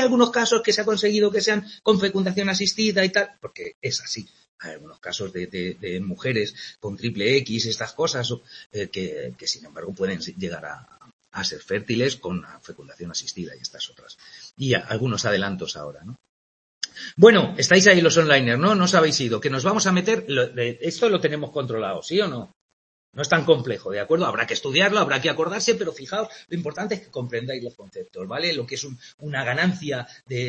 que sean con fecundación asistida y tal, porque es así. Hay algunos casos de mujeres con triple X, estas cosas, que sin embargo pueden llegar a ser fértiles con fecundación asistida y estas otras. Y algunos adelantos ahora, ¿no? Bueno, estáis ahí los onliners, ¿no? No os habéis ido. Que nos vamos a meter... Esto lo tenemos controlado, ¿sí o no? No es tan complejo, ¿de acuerdo? Habrá que estudiarlo, habrá que acordarse, pero fijaos, lo importante es que comprendáis los conceptos, ¿vale? Lo que es una ganancia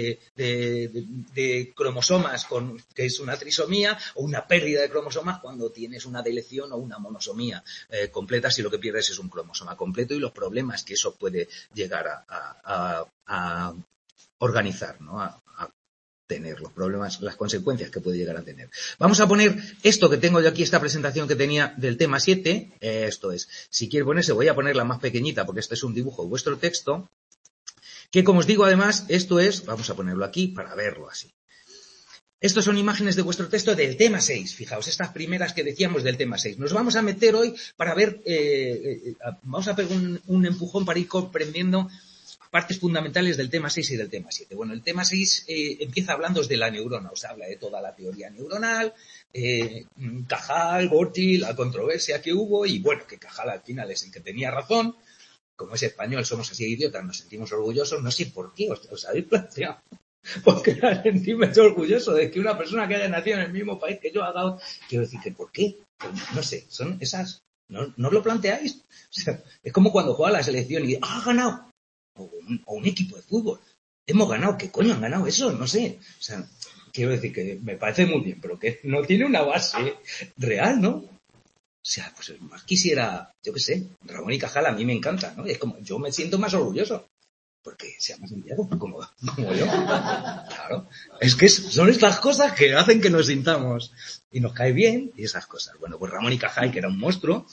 de cromosomas, que es una trisomía, o una pérdida de cromosomas cuando tienes una deleción o una monosomía completa, si lo que pierdes es un cromosoma completo y los problemas que eso puede llegar a organizar, ¿no? A tener los problemas, las consecuencias que puede llegar a tener. Vamos a poner esto que tengo yo aquí, esta presentación que tenía del tema 7, esto es, si quiere ponerse, voy a ponerla más pequeñita porque este es un dibujo de vuestro texto, que como os digo además, esto es, vamos a ponerlo aquí para verlo así. Estos son imágenes de vuestro texto del tema 6, fijaos, estas primeras que decíamos del tema 6. Nos vamos a meter hoy para ver, vamos a pegar un empujón para ir comprendiendo partes fundamentales del tema 6 y del tema 7. Bueno, el tema 6 empieza hablando de la neurona, o sea, habla de toda la teoría neuronal, Cajal, Gorty, la controversia que hubo, y bueno, que Cajal al final es el que tenía razón. Como es español, somos así idiotas, nos sentimos orgullosos, no sé por qué, os habéis planteado. Porque sentirme orgulloso de que una persona que haya nacido en el mismo país que yo haga, quiero decir que ¿por qué? No sé, son esas, ¿no os lo planteáis? O sea, es como cuando juega la selección y ¡ha ganado! O un equipo de fútbol. Hemos ganado, ¿qué coño han ganado eso? No sé. O sea, quiero decir que me parece muy bien, pero que no tiene una base real, ¿no? O sea, pues más quisiera, yo qué sé, Ramón y Cajal a mí me encanta, ¿no? Es como, yo me siento más orgulloso. Porque sea más enviado, como yo. Claro. Es que son estas cosas que hacen que nos sintamos y nos cae bien y esas cosas. Bueno, pues Ramón y Cajal, que era un monstruo,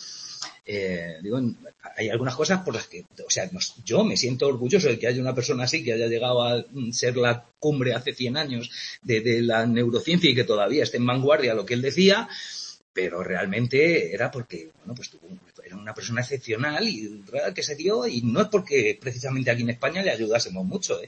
hay algunas cosas por las que, o sea, yo me siento orgulloso de que haya una persona así que haya llegado a ser la cumbre hace 100 años de la neurociencia y que todavía esté en vanguardia lo que él decía, pero realmente era porque, bueno, pues era una persona excepcional y que se dio, y no es porque precisamente aquí en España le ayudásemos mucho,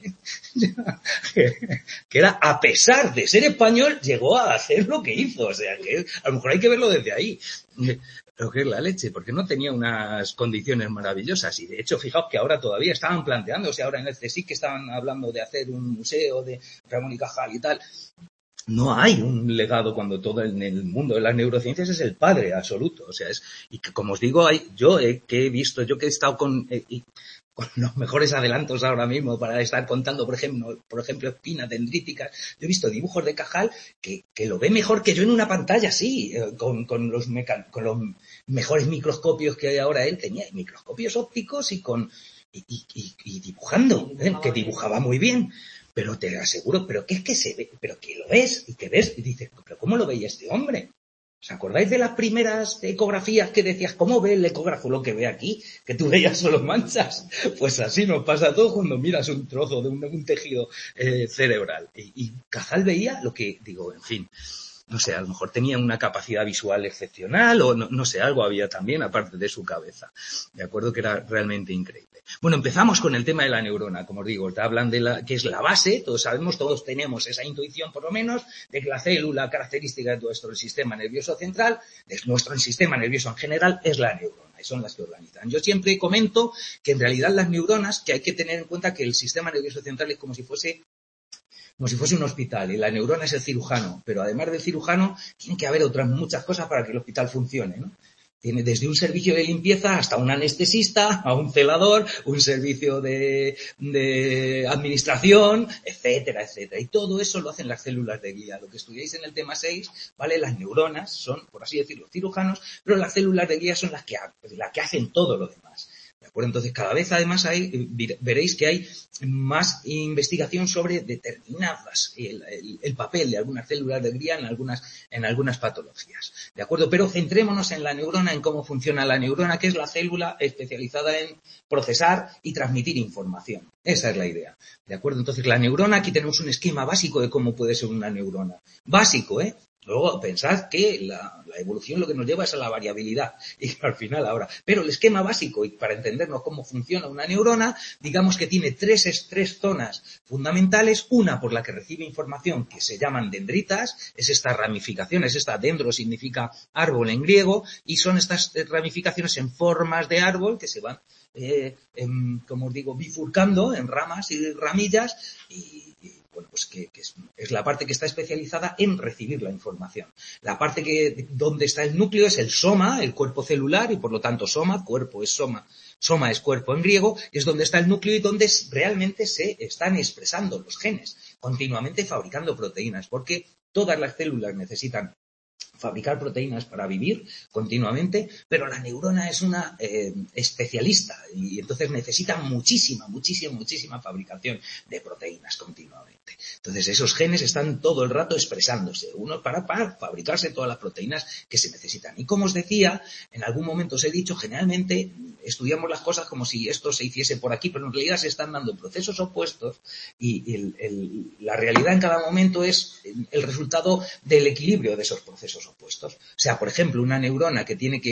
que era, a pesar de ser español, llegó a hacer lo que hizo, o sea, que a lo mejor hay que verlo desde ahí. Pero que es la leche, porque no tenía unas condiciones maravillosas y de hecho fijaos que ahora todavía estaban planteándose, ahora en el CSIC que estaban hablando de hacer un museo de Ramón y Cajal y tal. No hay un legado cuando todo en el mundo de las neurociencias es el padre absoluto, o sea, y que como os digo, yo que he estado con los mejores adelantos ahora mismo para estar contando, por ejemplo, espinas dendríticas. Yo he visto dibujos de Cajal que lo ve mejor que yo en una pantalla así, con los mejores microscopios que ahora él tenía, microscopios ópticos y dibujando, que dibujaba muy bien. Pero te aseguro, pero que es que se ve, pero que lo ves y que ves y dices, pero ¿cómo lo veía este hombre? ¿Os acordáis de las primeras ecografías que decías, ¿cómo ve el ecógrafo lo que ve aquí? Que tú veías solo manchas. Pues así nos pasa a todos cuando miras un trozo de un tejido cerebral. Y Cajal veía lo que, digo, en fin, no sé, a lo mejor tenía una capacidad visual excepcional o no sé, algo había también aparte de su cabeza. De acuerdo que era realmente increíble. Bueno, empezamos con el tema de la neurona. Como os digo, te hablan de que es la base, todos sabemos, todos tenemos esa intuición por lo menos, de que la célula característica de nuestro sistema nervioso central, de nuestro sistema nervioso en general, es la neurona, y son las que organizan. Yo siempre comento que en realidad las neuronas, que hay que tener en cuenta que el sistema nervioso central es como si fuese un hospital y la neurona es el cirujano, pero además del cirujano tiene que haber otras muchas cosas para que el hospital funcione, ¿no? Tiene desde un servicio de limpieza hasta un anestesista, a un celador, un servicio de administración, etcétera, etcétera. Y todo eso lo hacen las células de guía. Lo que estudiáis en el tema 6, ¿vale? Las neuronas son, por así decirlo, cirujanos, pero las células de guía son las que hacen todo lo demás. ¿De acuerdo? Entonces, cada vez además veréis que hay más investigación sobre determinadas, el papel de algunas células de Glia en algunas patologías. ¿De acuerdo? Pero centrémonos en la neurona, en cómo funciona la neurona, que es la célula especializada en procesar y transmitir información. Esa es la idea. ¿De acuerdo? Entonces, la neurona, aquí tenemos un esquema básico de cómo puede ser una neurona. Básico, ¿eh? Luego pensad que la evolución lo que nos lleva es a la variabilidad y al final ahora. Pero el esquema básico, y para entendernos cómo funciona una neurona, digamos que tiene tres zonas fundamentales. Una por la que recibe información que se llaman dendritas, es esta ramificación, es esta dendro significa árbol en griego, y son estas ramificaciones en formas de árbol que se van, como os digo, bifurcando en ramas y ramillas y bueno, pues que es la parte que está especializada en recibir la información. La parte donde está el núcleo es el soma, el cuerpo celular, y por lo tanto cuerpo es soma es cuerpo en griego, es donde está el núcleo y donde realmente se están expresando los genes, continuamente fabricando proteínas, porque todas las células necesitan fabricar proteínas para vivir continuamente, pero la neurona es una especialista y entonces necesita muchísima fabricación de proteínas continuamente. Entonces esos genes están todo el rato expresándose, uno para fabricarse todas las proteínas que se necesitan. Y como os decía, en algún momento os he dicho, generalmente estudiamos las cosas como si esto se hiciese por aquí, pero en realidad se están dando procesos opuestos y la realidad en cada momento es el resultado del equilibrio de esos procesos opuestos. O sea, por ejemplo, una neurona que tiene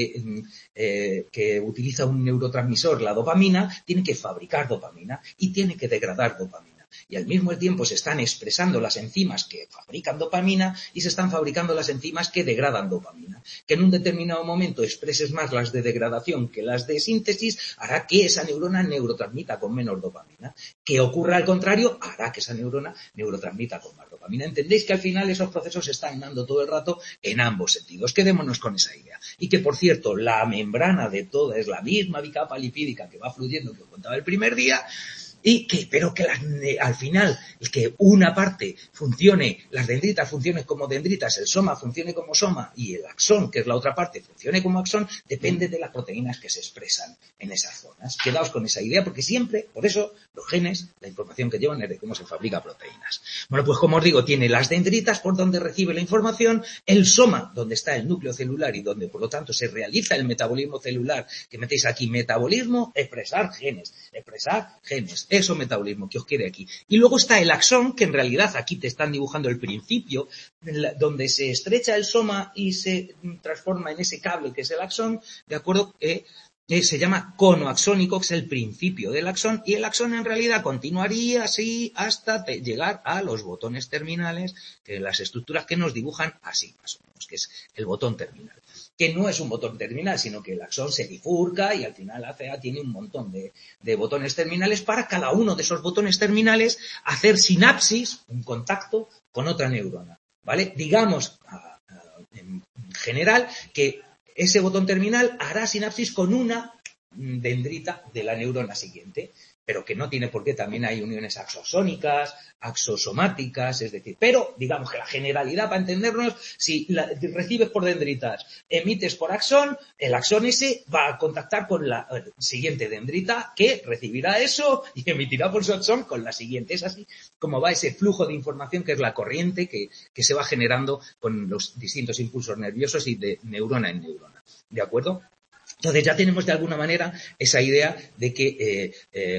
que utiliza un neurotransmisor, la dopamina, tiene que fabricar dopamina y tiene que degradar dopamina. Y al mismo tiempo se están expresando las enzimas que fabrican dopamina y se están fabricando las enzimas que degradan dopamina. Que en un determinado momento expreses más las de degradación que las de síntesis hará que esa neurona neurotransmita con menos dopamina. Que ocurra al contrario hará que esa neurona neurotransmita con más dopamina. ¿Entendéis que al final esos procesos se están dando todo el rato en ambos sentidos? Quedémonos con esa idea. Y que, por cierto, la membrana de toda es la misma bicapa lipídica que va fluyendo que os contaba el primer día. Pero que al final, que una parte funcione, las dendritas funcionen como dendritas, el soma funcione como soma y el axón, que es la otra parte, funcione como axón, depende de las proteínas que se expresan en esas zonas. Quedaos con esa idea porque siempre, por eso, los genes, la información que llevan es de cómo se fabrica proteínas. Bueno, pues como os digo, tiene las dendritas por donde recibe la información, el soma, donde está el núcleo celular y donde, por lo tanto, se realiza el metabolismo celular, que metéis aquí metabolismo, expresar genes. Eso metabolismo que os quiere aquí. Y luego está el axón, que en realidad aquí te están dibujando el principio, donde se estrecha el soma y se transforma en ese cable que es el axón, ¿de acuerdo? Se llama cono axónico, que es el principio del axón, y el axón en realidad continuaría así hasta llegar a los botones terminales, que las estructuras que nos dibujan así, más o menos, que es el botón terminal. Que no es un botón terminal, sino que el axón se bifurca y al final tiene un montón de botones terminales para cada uno de esos botones terminales hacer sinapsis, un contacto con otra neurona, ¿vale? Digamos, en general, que ese botón terminal hará sinapsis con una dendrita de la neurona siguiente. pero que no tiene por qué, también hay uniones axosónicas, axosomáticas, es decir, pero digamos que la generalidad, para entendernos, si recibes por dendritas, emites por axón, el axón ese va a contactar con la siguiente dendrita que recibirá eso y emitirá por su axón con la siguiente. Es así como va ese flujo de información que es la corriente que se va generando con los distintos impulsos nerviosos y de neurona en neurona. ¿De acuerdo? Entonces ya tenemos de alguna manera esa idea de que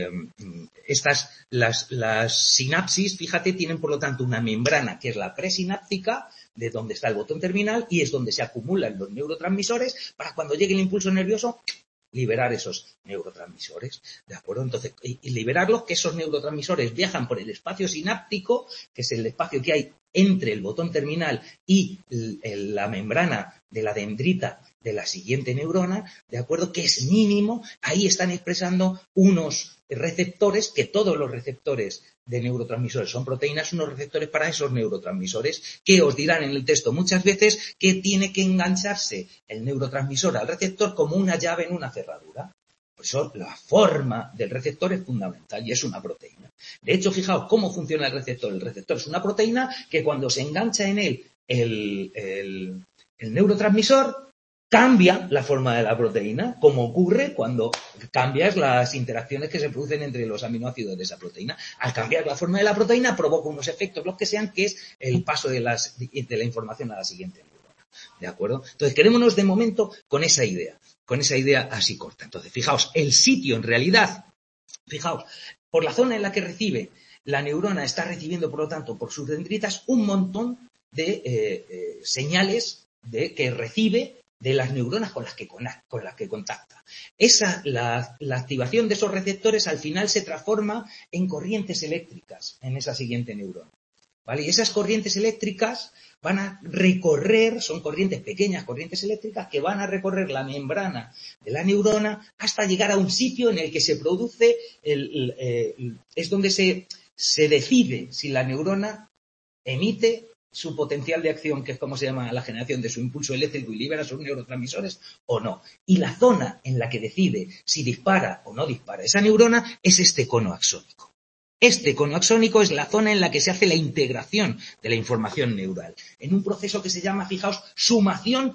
las sinapsis, fíjate, tienen por lo tanto una membrana que es la presináptica, de donde está el botón terminal, y es donde se acumulan los neurotransmisores para cuando llegue el impulso nervioso liberar esos neurotransmisores, ¿de acuerdo? Entonces, y liberarlos, que esos neurotransmisores viajan por el espacio sináptico, que es el espacio que hay entre el botón terminal y la membrana de la dendrita de la siguiente neurona, ¿de acuerdo? Que es mínimo, ahí están expresando unos receptores, que todos los receptores de neurotransmisores son proteínas, unos receptores para esos neurotransmisores, que os dirán en el texto muchas veces que tiene que engancharse el neurotransmisor al receptor como una llave en una cerradura. Por eso la forma del receptor es fundamental y es una proteína. De hecho, fijaos cómo funciona el receptor. El receptor es una proteína que cuando se engancha en él el neurotransmisor, cambia la forma de la proteína, como ocurre cuando cambias las interacciones que se producen entre los aminoácidos de esa proteína. Al cambiar la forma de la proteína provoca unos efectos, los que sean, que es el paso de la información a la siguiente neurona. ¿De acuerdo? Entonces, quedémonos de momento con esa idea así corta. Entonces, fijaos, el sitio en realidad, fijaos, por la zona en la que recibe, la neurona está recibiendo, por lo tanto, por sus dendritas, un montón de señales que recibe de las neuronas con las que contacta. La activación de esos receptores al final se transforma en corrientes eléctricas en esa siguiente neurona, ¿vale? Y esas corrientes eléctricas van a recorrer, son corrientes pequeñas, corrientes eléctricas que van a recorrer la membrana de la neurona hasta llegar a un sitio en el que se produce, es donde se decide si la neurona emite su potencial de acción, que es como se llama la generación de su impulso eléctrico y libera sus neurotransmisores, o no. Y la zona en la que decide si dispara o no dispara esa neurona es este cono axónico. Este cono axónico es la zona en la que se hace la integración de la información neural, en un proceso que se llama, fijaos, sumación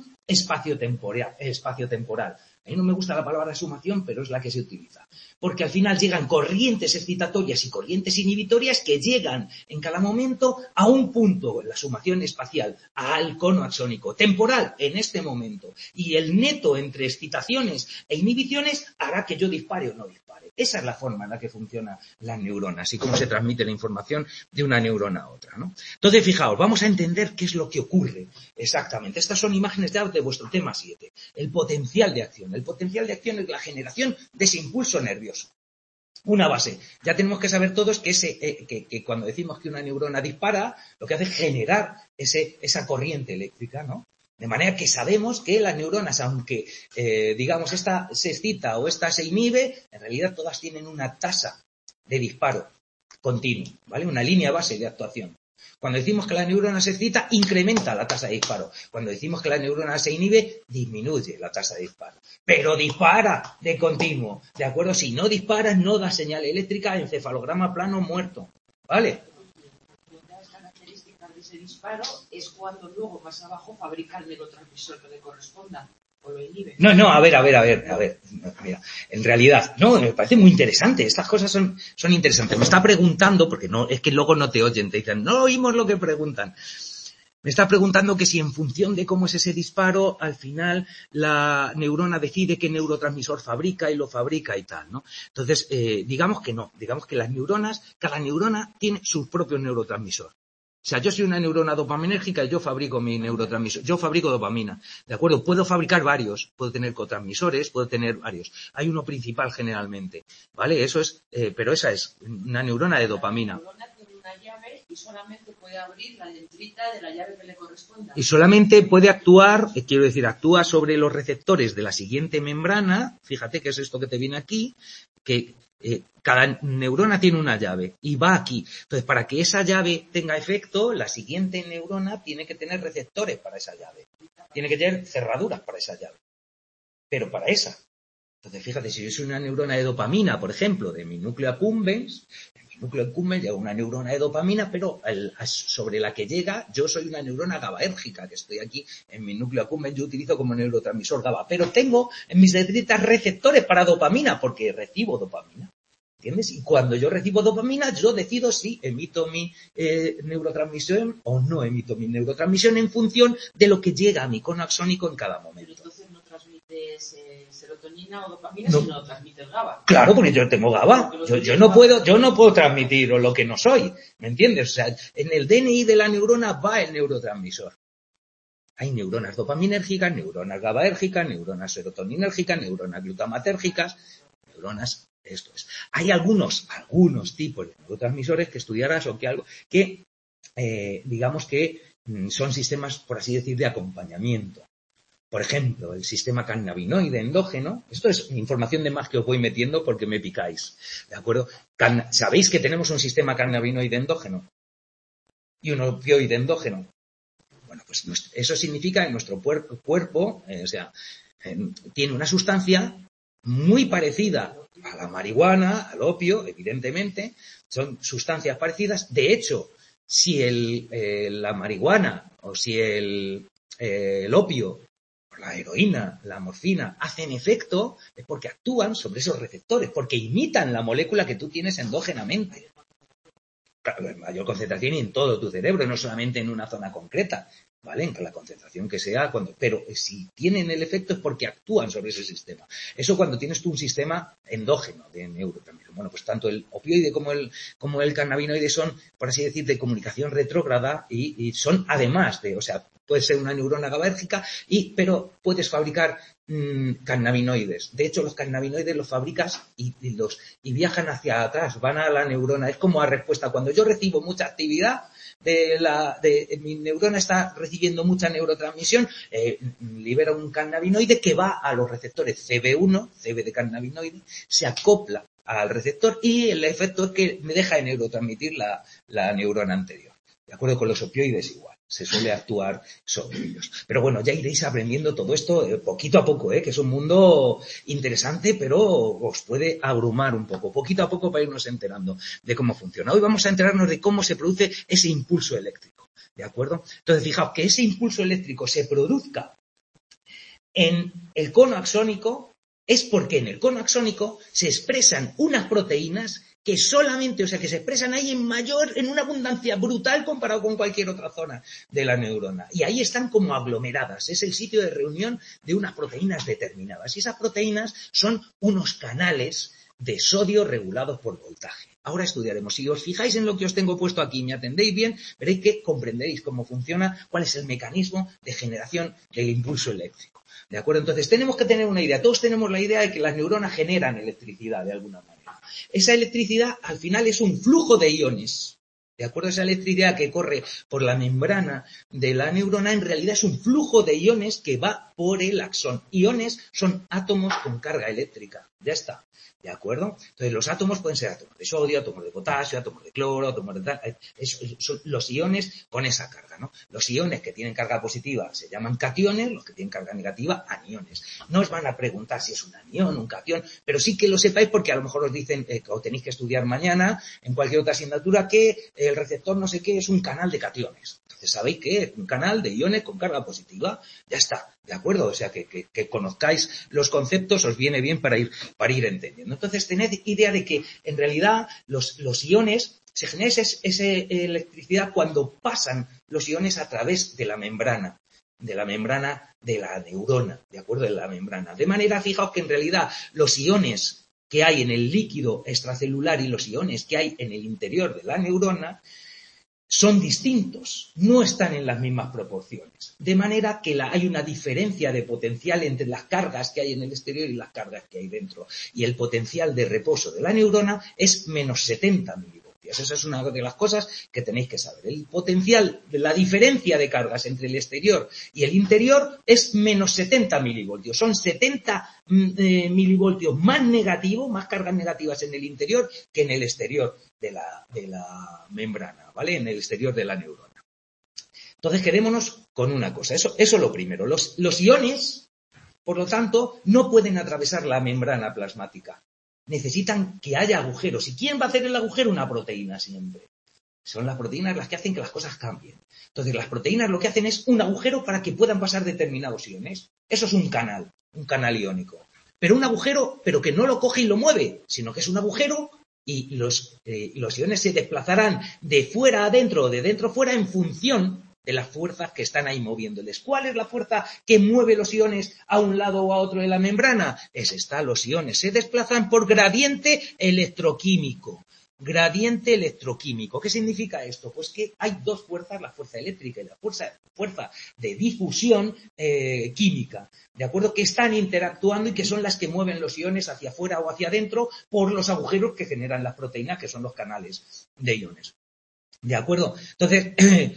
espacio-temporal. A mí no me gusta la palabra sumación, pero es la que se utiliza. Porque al final llegan corrientes excitatorias y corrientes inhibitorias que llegan en cada momento a un punto en la sumación espacial, al cono axónico, temporal, en este momento. Y el neto entre excitaciones e inhibiciones hará que yo dispare o no dispare. Esa es la forma en la que funcionan las neuronas y cómo se transmite la información de una neurona a otra, ¿no? Entonces, fijaos, vamos a entender qué es lo que ocurre exactamente. Estas son imágenes ya de vuestro tema 7. El potencial de acción. El potencial de acción es la generación de ese impulso nervioso. Una base. Ya tenemos que saber todos que cuando decimos que una neurona dispara, lo que hace es generar esa corriente eléctrica, ¿no? De manera que sabemos que las neuronas, aunque, digamos, esta se excita o esta se inhibe, en realidad todas tienen una tasa de disparo continuo, ¿vale? Una línea base de actuación. Cuando decimos que la neurona se excita, incrementa la tasa de disparo. Cuando decimos que la neurona se inhibe, disminuye la tasa de disparo. Pero dispara de continuo, ¿de acuerdo? Si no dispara, no da señal eléctrica, encefalograma plano muerto, ¿vale? Las características de ese disparo es cuando luego más abajo fabrica el neurotransmisor que le corresponda. O lo inhibe. No, a ver. Mira, en realidad, no, me parece muy interesante. Estas cosas son interesantes. Me está preguntando, porque no, es que luego no te oyen, te dicen, no oímos lo que preguntan. Me está preguntando que si en función de cómo es ese disparo, al final la neurona decide qué neurotransmisor fabrica y lo fabrica y tal, ¿no? Entonces, digamos que no. Digamos que cada neurona tiene su propio neurotransmisor. O sea, yo soy una neurona dopaminérgica y yo fabrico mi neurotransmisor. Yo fabrico dopamina, ¿de acuerdo? Puedo fabricar varios, puedo tener cotransmisores, puedo tener varios. Hay uno principal generalmente, ¿vale? Eso es, pero esa es una neurona de dopamina. La neurona tiene una llave y solamente puede abrir la dendrita de la llave que le corresponda. Y solamente puede actuar, actúa sobre los receptores de la siguiente membrana. Fíjate que es esto que te viene aquí, que cada neurona tiene una llave y va aquí. Entonces, para que esa llave tenga efecto, la siguiente neurona tiene que tener receptores para esa llave. Tiene que tener cerraduras para esa llave. Pero para esa. Entonces, fíjate, si yo soy una neurona de dopamina, por ejemplo, de mi núcleo accumbens, en mi núcleo accumbens llega una neurona de dopamina, pero sobre la que llega, yo soy una neurona GABAérgica, que estoy aquí en mi núcleo accumbens, yo utilizo como neurotransmisor GABA, pero tengo en mis dendritas receptores para dopamina, porque recibo dopamina. ¿Entiendes? Y cuando yo recibo dopamina, yo decido si emito mi neurotransmisión o no emito mi neurotransmisión en función de lo que llega a mi cono axónico en cada Pero momento. entonces no transmites serotonina o dopamina, No. sino transmites GABA. Claro, porque yo tengo GABA. Yo no puedo transmitir lo que no soy. ¿Me entiendes? O sea, en el DNI de la neurona va el neurotransmisor. Hay neuronas dopaminérgicas, neuronas GABAérgicas, neuronas serotoninérgicas, neuronas glutamatérgicas, neuronas. Esto es. Hay algunos tipos de neurotransmisores que estudiarás o que digamos que son sistemas, por así decir, de acompañamiento. Por ejemplo, el sistema cannabinoide endógeno. Esto es información de más que os voy metiendo porque me picáis. ¿De acuerdo? ¿Sabéis que tenemos un sistema cannabinoide endógeno? Y un opioide endógeno. Bueno, pues eso significa que nuestro cuerpo, tiene una sustancia muy parecida a la marihuana, al opio, evidentemente, son sustancias parecidas. De hecho, si la marihuana o si el opio, la heroína, la morfina, hacen efecto, es porque actúan sobre esos receptores, porque imitan la molécula que tú tienes endógenamente. Claro, en mayor concentración y en todo tu cerebro, no solamente en una zona concreta, ¿vale? En la concentración que sea, pero si tienen el efecto es porque actúan sobre ese sistema. Eso cuando tienes tú un sistema endógeno de neurotransmisores. Bueno, pues tanto el opioide como el cannabinoide son, por así decir, de comunicación retrógrada y son además de, o sea, puede ser una neurona GABAérgica, pero puedes fabricar cannabinoides. De hecho, los cannabinoides los fabricas y viajan hacia atrás, van a la neurona. Es como a respuesta. Cuando yo recibo mucha actividad, mi neurona está recibiendo mucha neurotransmisión, libera un cannabinoide que va a los receptores CB1, CB de cannabinoide, se acopla al receptor y el efecto es que me deja de neurotransmitir la neurona anterior. De acuerdo con los opioides igual. Se suele actuar sobre ellos. Pero bueno, ya iréis aprendiendo todo esto poquito a poco, que es un mundo interesante, pero os puede abrumar un poco, poquito a poco para irnos enterando de cómo funciona. Hoy vamos a enterarnos de cómo se produce ese impulso eléctrico, ¿de acuerdo? Entonces, fijaos, que ese impulso eléctrico se produzca en el cono axónico es porque en el cono axónico se expresan unas proteínas que solamente, o sea, que se expresan ahí en una abundancia brutal comparado con cualquier otra zona de la neurona. Y ahí están como aglomeradas. Es el sitio de reunión de unas proteínas determinadas. Y esas proteínas son unos canales de sodio regulados por voltaje. Ahora estudiaremos. Si os fijáis en lo que os tengo puesto aquí y me atendéis bien, veréis que comprenderéis cómo funciona, cuál es el mecanismo de generación del impulso eléctrico. ¿De acuerdo? Entonces, tenemos que tener una idea. Todos tenemos la idea de que las neuronas generan electricidad de alguna manera. Esa electricidad, al final, es un flujo de iones. ¿De acuerdo? Esa electricidad que corre por la membrana de la neurona, en realidad es un flujo de iones que va por el axón. Iones son átomos con carga eléctrica. Ya está. ¿De acuerdo? Entonces, los átomos pueden ser átomos de sodio, átomos de potasio, átomos de cloro, átomos de tal. Son los iones con esa carga, ¿no? Los iones que tienen carga positiva se llaman cationes, los que tienen carga negativa, aniones. No os van a preguntar si es un anión, un cation, pero sí que lo sepáis porque a lo mejor os dicen, o tenéis que estudiar mañana, en cualquier otra asignatura, que el receptor no sé qué es un canal de cationes. Entonces, sabéis que es un canal de iones con carga positiva. Ya está. ¿De acuerdo? O sea, que conozcáis los conceptos os viene bien para ir entendiendo. Entonces, tened idea de que, en realidad, los iones, se genera esa electricidad cuando pasan los iones a través de la membrana de la neurona, ¿de acuerdo? De la membrana. De manera, fijaos que, en realidad, los iones que hay en el líquido extracelular y los iones que hay en el interior de la neurona son distintos, no están en las mismas proporciones. De manera que hay una diferencia de potencial entre las cargas que hay en el exterior y las cargas que hay dentro. Y el potencial de reposo de la neurona es menos 70 milivoltios. Esa es una de las cosas que tenéis que saber. El potencial, la diferencia de cargas entre el exterior y el interior es menos 70 milivoltios. Son 70 milivoltios más negativos, más cargas negativas en el interior que en el exterior de la membrana, ¿vale? En el exterior de la neurona. Entonces, quedémonos con una cosa. Eso lo primero. Los iones Por lo tanto, no pueden atravesar la membrana plasmática. Necesitan que haya agujeros. ¿Y quién va a hacer el agujero? Una proteína siempre. Son las proteínas las que hacen que las cosas cambien. Entonces, las proteínas lo que hacen es un agujero para que puedan pasar determinados iones. Eso es un canal iónico. Pero un agujero, pero que no lo coge y lo mueve, sino que es un agujero y los iones se desplazarán de fuera a adentro o de dentro a fuera en función de las fuerzas que están ahí moviéndoles. ¿Cuál es la fuerza que mueve los iones a un lado o a otro de la membrana? Es esta, los iones se desplazan por gradiente electroquímico. Gradiente electroquímico. ¿Qué significa esto? Pues que hay dos fuerzas, la fuerza eléctrica y la fuerza de difusión química, ¿de acuerdo? Que están interactuando y que son las que mueven los iones hacia afuera o hacia adentro por los agujeros que generan las proteínas, que son los canales de iones. ¿De acuerdo? Entonces,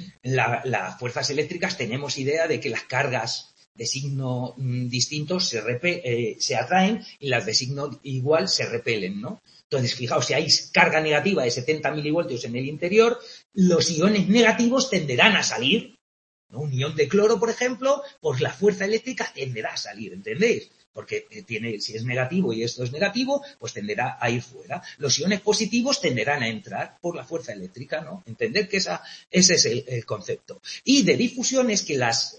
las fuerzas eléctricas tenemos idea de que las cargas de signo distinto se atraen y las de signo igual se repelen, ¿no? Entonces, fijaos, si hay carga negativa de 70 milivoltios en el interior, los iones negativos tenderán a salir, ¿no? Un ion de cloro, por ejemplo, pues la fuerza eléctrica tenderá a salir, ¿entendéis? Porque si es negativo y esto es negativo, pues tenderá a ir fuera. Los iones positivos tenderán a entrar por la fuerza eléctrica, ¿no? Entender que ese es el concepto. Y de difusión es que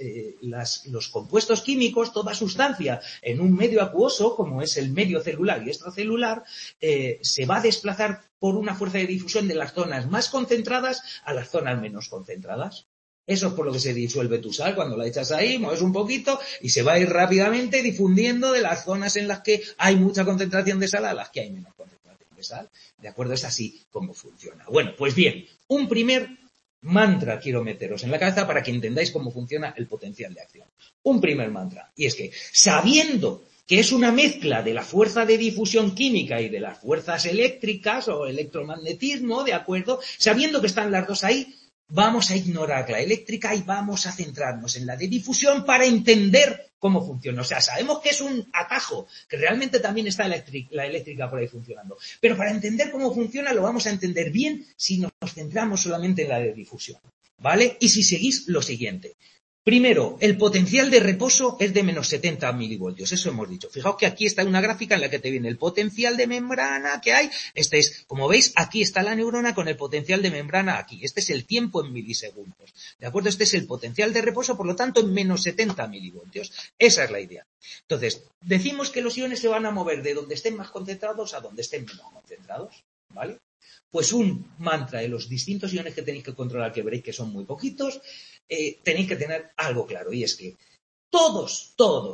los compuestos químicos, toda sustancia en un medio acuoso, como es el medio celular y extracelular, se va a desplazar por una fuerza de difusión de las zonas más concentradas a las zonas menos concentradas. Eso es por lo que se disuelve tu sal. Cuando la echas ahí, mueves un poquito y se va a ir rápidamente difundiendo de las zonas en las que hay mucha concentración de sal a las que hay menos concentración de sal. ¿De acuerdo? Es así como funciona. Bueno, pues bien, un primer mantra quiero meteros en la cabeza para que entendáis cómo funciona el potencial de acción. Un primer mantra. Y es que, sabiendo que es una mezcla de la fuerza de difusión química y de las fuerzas eléctricas o electromagnetismo, ¿de acuerdo? Sabiendo que están las dos ahí, vamos a ignorar la eléctrica y vamos a centrarnos en la de difusión para entender cómo funciona. O sea, sabemos que es un atajo, que realmente también está la eléctrica por ahí funcionando. Pero para entender cómo funciona lo vamos a entender bien si nos centramos solamente en la de difusión, ¿vale? Y si seguís lo siguiente. Primero, el potencial de reposo es de menos 70 milivoltios, eso hemos dicho. Fijaos que aquí está una gráfica en la que te viene el potencial de membrana que hay. Este es, como veis, aquí está la neurona con el potencial de membrana aquí. Este es el tiempo en milisegundos. ¿De acuerdo? Este es el potencial de reposo, por lo tanto, en menos 70 milivoltios. Esa es la idea. Entonces, decimos que los iones se van a mover de donde estén más concentrados a donde estén menos concentrados, ¿vale? Pues un mantra de los distintos iones que tenéis que controlar, que veréis que son muy poquitos, tenéis que tener algo claro, y es que todos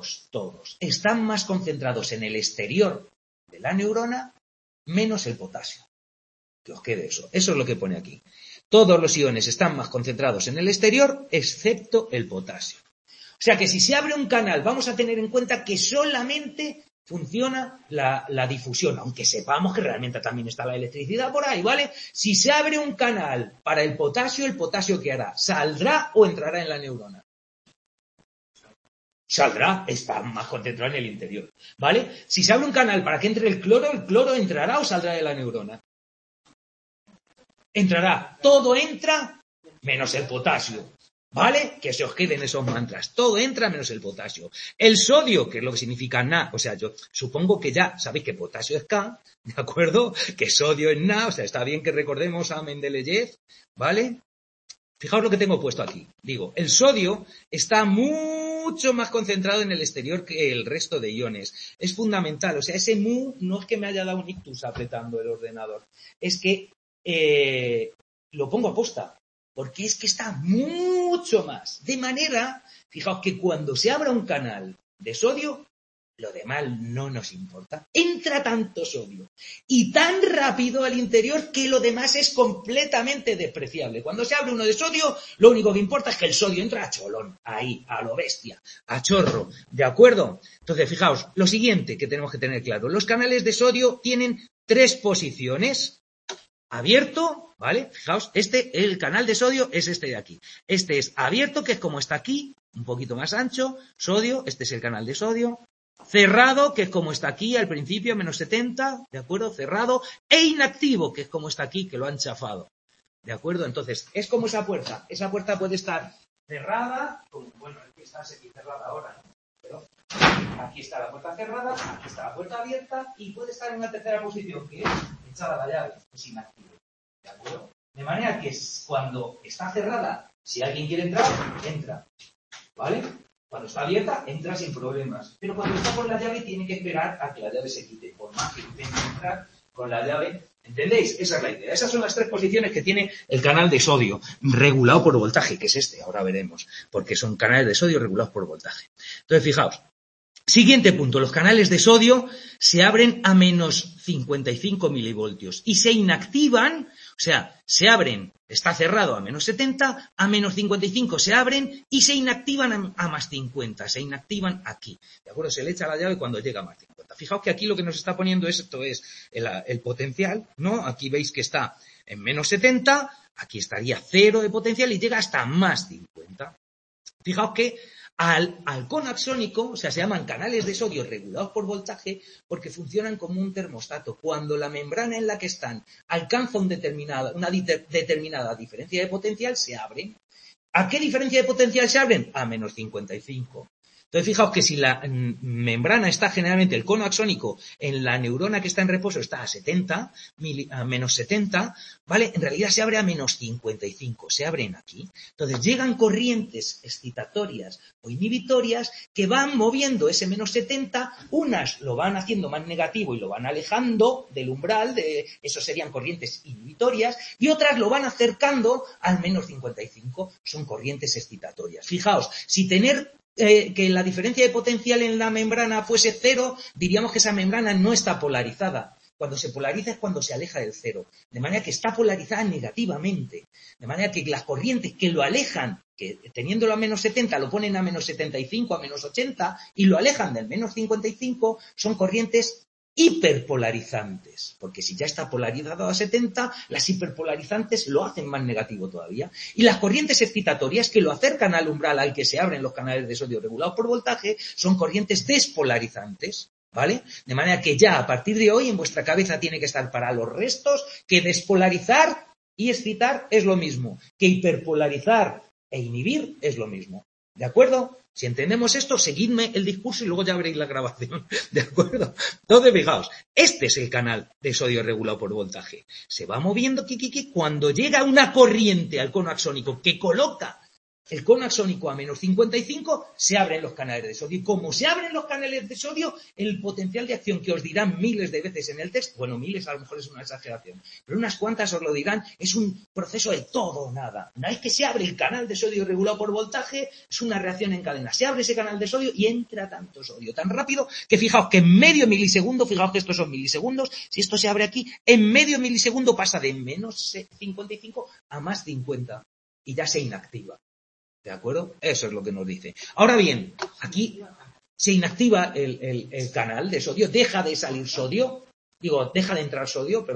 están más concentrados en el exterior de la neurona, menos el potasio. Que os quede eso. Eso es lo que pone aquí. Todos los iones están más concentrados en el exterior, excepto el potasio. O sea que si se abre un canal, vamos a tener en cuenta que solamente funciona la difusión, aunque sepamos que realmente también está la electricidad por ahí, ¿vale? Si se abre un canal para el potasio ¿qué hará? ¿Saldrá o entrará en la neurona? Saldrá, está más concentrado en el interior, ¿vale? Si se abre un canal para que entre el cloro entrará o saldrá de la neurona. Entrará, todo entra menos el potasio. ¿Vale? Que se os queden esos mantras. Todo entra menos el potasio. El sodio, que es lo que significa Na, o sea, yo supongo que ya sabéis que potasio es K, ¿de acuerdo? Que sodio es Na, o sea, está bien que recordemos a Mendeleev, ¿vale? Fijaos lo que tengo puesto aquí. Digo, el sodio está mucho más concentrado en el exterior que el resto de iones. Es fundamental, o sea, ese mu no es que me haya dado un ictus apretando el ordenador, es que lo pongo a posta. Porque es que está mucho más. De manera, fijaos que cuando se abra un canal de sodio, lo demás no nos importa. Entra tanto sodio y tan rápido al interior que lo demás es completamente despreciable. Cuando se abre uno de sodio, lo único que importa es que el sodio entra a cholón, ahí, a lo bestia, a chorro. ¿De acuerdo? Entonces, fijaos, lo siguiente que tenemos que tener claro. Los canales de sodio tienen 3 posiciones. Abierto, ¿vale? Fijaos, el canal de sodio es este de aquí. Este es abierto, que es como está aquí, un poquito más ancho. Sodio, este es el canal de sodio. Cerrado, que es como está aquí al principio, menos 70, ¿de acuerdo? Cerrado. E inactivo, que es como está aquí, que lo han chafado. ¿De acuerdo? Entonces, es como esa puerta. Esa puerta puede estar cerrada, como, bueno, aquí está semicerrada ahora, ¿no? Pero aquí está la puerta cerrada, aquí está la puerta abierta y puede estar en una tercera posición, que es echada la llave, es inactivo. ¿De acuerdo? De manera que cuando está cerrada, si alguien quiere entrar, entra. ¿Vale? Cuando está abierta, entra sin problemas. Pero cuando está con la llave, tiene que esperar a que la llave se quite. Por más que intente entrar con la llave. ¿Entendéis? Esa es la idea. Esas son las tres posiciones que tiene el canal de sodio, regulado por voltaje, que es este. Ahora veremos. Porque son canales de sodio regulados por voltaje. Entonces, fijaos. Siguiente punto, los canales de sodio se abren a menos 55 milivoltios y se inactivan, o sea, se abren, está cerrado a menos 70, a menos 55 se abren y se inactivan a más 50, se inactivan aquí, ¿de acuerdo? Se le echa la llave cuando llega a más 50. Fijaos que aquí lo que nos está poniendo esto es el potencial, ¿no? Aquí veis que está en menos 70, aquí estaría 0 de potencial y llega hasta más 50. Fijaos que al cono axónico, o sea, se llaman canales de sodio regulados por voltaje porque funcionan como un termostato. Cuando la membrana en la que están alcanza una determinada diferencia de potencial, se abren. ¿A qué diferencia de potencial se abren? A menos 55. Entonces, fijaos que si la membrana está generalmente, el cono axónico, en la neurona que está en reposo está a menos 70, ¿vale? En realidad se abre a menos 55, se abren aquí. Entonces, llegan corrientes excitatorias o inhibitorias que van moviendo ese menos 70, unas lo van haciendo más negativo y lo van alejando del umbral, eso serían corrientes inhibitorias, y otras lo van acercando al menos 55, son corrientes excitatorias. Fijaos, si tener que la diferencia de potencial en la membrana fuese 0, diríamos que esa membrana no está polarizada. Cuando se polariza es cuando se aleja del 0. De manera que está polarizada negativamente. De manera que las corrientes que lo alejan, que teniéndolo a menos 70 lo ponen a menos 75, a menos 80 y lo alejan del menos 55, son corrientes hiperpolarizantes, porque si ya está polarizado a 70, las hiperpolarizantes lo hacen más negativo todavía. Y las corrientes excitatorias que lo acercan al umbral al que se abren los canales de sodio regulados por voltaje son corrientes despolarizantes, ¿vale? De manera que ya a partir de hoy en vuestra cabeza tiene que estar para los restos que despolarizar y excitar es lo mismo, que hiperpolarizar e inhibir es lo mismo. ¿De acuerdo? Si entendemos esto, seguidme el discurso y luego ya veréis la grabación. ¿De acuerdo? Entonces, fijaos, este es el canal de sodio regulado por voltaje. Se va moviendo cuando llega una corriente al cono axónico que coloca el cono axónico a menos 55, se abren los canales de sodio. Y como se abren los canales de sodio, el potencial de acción que os dirán miles de veces en el texto, bueno, miles a lo mejor es una exageración, pero unas cuantas os lo dirán, es un proceso de todo o nada. Una vez que se abre el canal de sodio regulado por voltaje, es una reacción en cadena. Se abre ese canal de sodio y entra tanto sodio, tan rápido, que fijaos que en medio milisegundo, fijaos que estos son milisegundos, si esto se abre aquí, en medio milisegundo pasa de menos 55 a más 50 y ya se inactiva. ¿De acuerdo? Eso es lo que nos dice. Ahora bien, aquí se inactiva el canal de sodio, deja de salir sodio, deja de entrar sodio,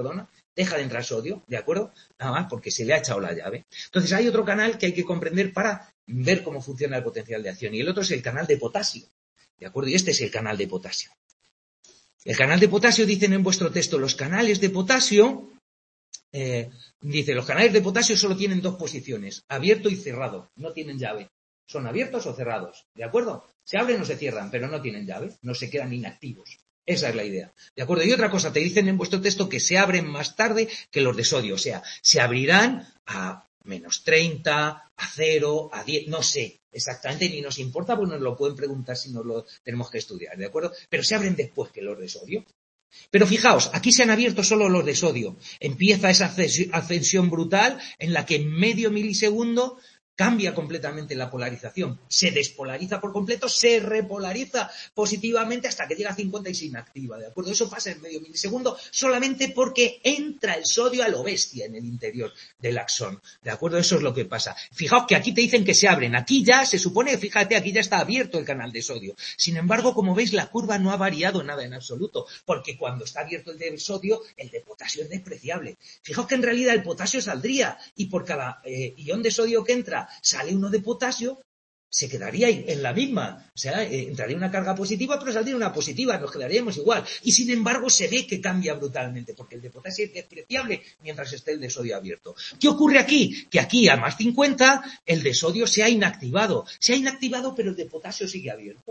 ¿de acuerdo? Nada más porque se le ha echado la llave. Entonces hay otro canal que hay que comprender para ver cómo funciona el potencial de acción y el otro es el canal de potasio, ¿de acuerdo? Y este es el canal de potasio. El canal de potasio, dicen en vuestro texto, los canales de potasio... dice, los canales de potasio solo tienen dos posiciones, abierto y cerrado, no tienen llave. Son abiertos o cerrados, ¿de acuerdo? Se abren o se cierran, pero no tienen llave, no se quedan inactivos. Esa es la idea, ¿de acuerdo? Y otra cosa, te dicen en vuestro texto que se abren más tarde que los de sodio, o sea, se abrirán a menos 30, a 0, a 10, no sé exactamente, ni nos importa, pues nos lo pueden preguntar si nos lo tenemos que estudiar, ¿de acuerdo? Pero se abren después que los de sodio. Pero fijaos, aquí se han abierto solo los de sodio. Empieza esa ascensión brutal en la que en medio milisegundo cambia completamente la polarización. Se despolariza por completo, se repolariza positivamente hasta que llega a 50 y se inactiva, ¿de acuerdo? Eso pasa en medio milisegundo solamente porque entra el sodio a lo bestia en el interior del axón, ¿de acuerdo? Eso es lo que pasa. Fijaos que aquí te dicen que se abren. Aquí ya se supone, fíjate, aquí ya está abierto el canal de sodio. Sin embargo, como veis, la curva no ha variado nada en absoluto, porque cuando está abierto el de sodio, el de potasio es despreciable. Fijaos que en realidad el potasio saldría y por cada ion de sodio que entra sale uno de potasio, se quedaría en la misma. O sea, entraría una carga positiva, pero saldría una positiva, nos quedaríamos igual. Y sin embargo se ve que cambia brutalmente, porque el de potasio es despreciable mientras esté el de sodio abierto. ¿Qué ocurre aquí? Que aquí a más 50 el de sodio se ha inactivado. Se ha inactivado, pero el de potasio sigue abierto.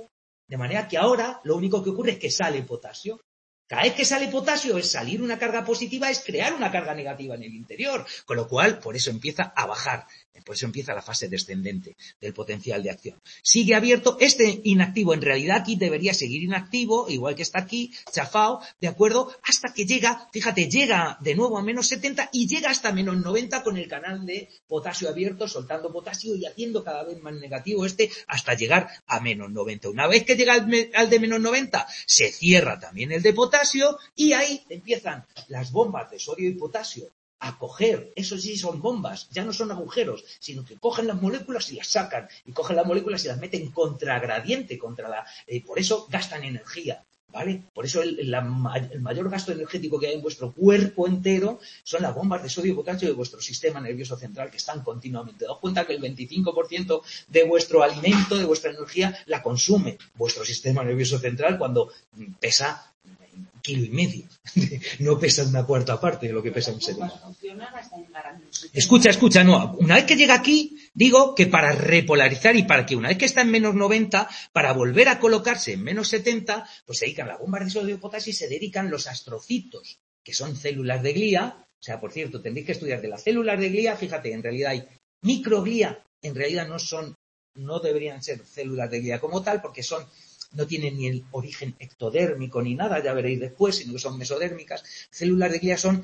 De manera que ahora lo único que ocurre es que sale potasio. Cada vez que sale potasio es salir una carga positiva, es crear una carga negativa en el interior, con lo cual por eso empieza a bajar, por eso empieza la fase descendente del potencial de acción. Sigue abierto, este inactivo en realidad aquí debería seguir inactivo, igual que está aquí, chafao, ¿de acuerdo? Hasta que llega, fíjate, llega de nuevo a menos 70 y llega hasta menos 90 con el canal de potasio abierto, soltando potasio y haciendo cada vez más negativo hasta llegar a menos 90. Una vez que llega al de menos 90, se cierra también el de potasio, y ahí empiezan las bombas de sodio y potasio a coger, eso sí son bombas, ya no son agujeros, sino que cogen las moléculas y las sacan, y cogen las moléculas y las meten contragradiente, por eso gastan energía, ¿vale? Por eso el mayor gasto energético que hay en vuestro cuerpo entero son las bombas de sodio y potasio de vuestro sistema nervioso central, que están continuamente. Daos cuenta que el 25% de vuestro alimento, de vuestra energía, la consume vuestro sistema nervioso central cuando pesa 1,5 kilos. No pesa una cuarta parte de lo que pesa un ser humano. Escucha, no. Una vez que llega aquí, digo que para repolarizar y para que una vez que está en menos 90, para volver a colocarse en menos 70, pues se dedican las bombas de sodio y potasio y se dedican los astrocitos, que son células de glía. O sea, por cierto, tendréis que estudiar de las células de glía. Fíjate, en realidad hay microglía. En realidad no deberían ser células de glía como tal, porque no tienen ni el origen ectodérmico ni nada, ya veréis después, sino que son mesodérmicas. Células de glía son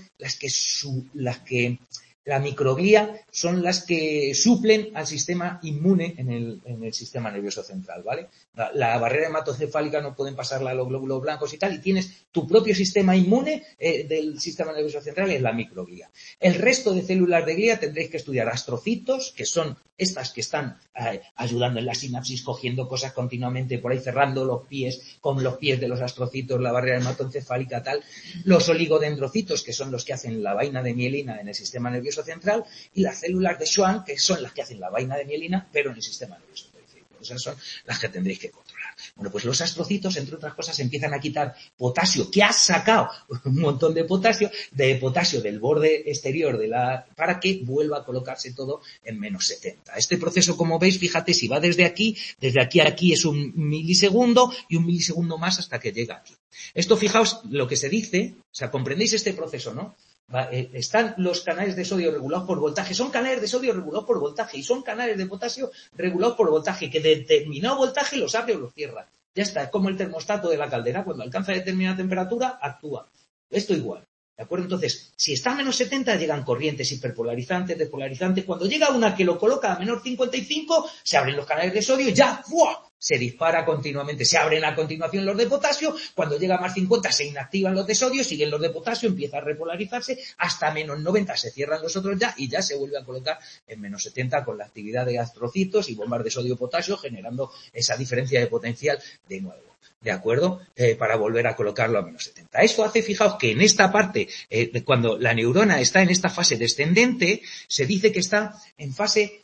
la microglía son las que suplen al sistema inmune en el sistema nervioso central, ¿vale? La barrera hematocefálica no pueden pasarla a los glóbulos blancos y tal, y tienes tu propio sistema inmune del sistema nervioso central, es la microglía. El resto de células de glía tendréis que estudiar astrocitos, que son estas que están ayudando en la sinapsis, cogiendo cosas continuamente por ahí, cerrando los pies, con los pies de los astrocitos, la barrera hematocefálica, tal. Los oligodendrocitos, que son los que hacen la vaina de mielina en el sistema nervioso central, y las células de Schwann, que son las que hacen la vaina de mielina, pero en el sistema nervioso periférico. Esas son las que tendréis que controlar. Bueno, pues los astrocitos, entre otras cosas, empiezan a quitar potasio, que has sacado un montón de potasio del borde exterior para que vuelva a colocarse todo en menos 70. Este proceso, como veis, fíjate, si va desde aquí a aquí es 1 milisegundo y 1 milisegundo más hasta que llega aquí. Esto, fijaos, lo que se dice, o sea, comprendéis este proceso, ¿no? Están los canales de sodio regulados por voltaje, son canales de sodio regulados por voltaje y son canales de potasio regulados por voltaje, que de determinado voltaje los abre o los cierra. Ya está, es como el termostato de la caldera, cuando alcanza determinada temperatura, actúa. Esto igual, ¿de acuerdo? Entonces, si está a menos 70 llegan corrientes hiperpolarizantes, despolarizantes. Cuando llega una que lo coloca a menos 55, se abren los canales de sodio y ya, ¡fua!, se dispara continuamente, se abren a continuación los de potasio, cuando llega a más 50 se inactivan los de sodio, siguen los de potasio, empieza a repolarizarse, hasta menos 90 se cierran los otros ya y ya se vuelve a colocar en menos 70 con la actividad de astrocitos y bombas de sodio-potasio, generando esa diferencia de potencial de nuevo. ¿De acuerdo? Para volver a colocarlo a menos 70. Esto hace, fijaos, que en esta parte, cuando la neurona está en esta fase descendente, se dice que está en fase...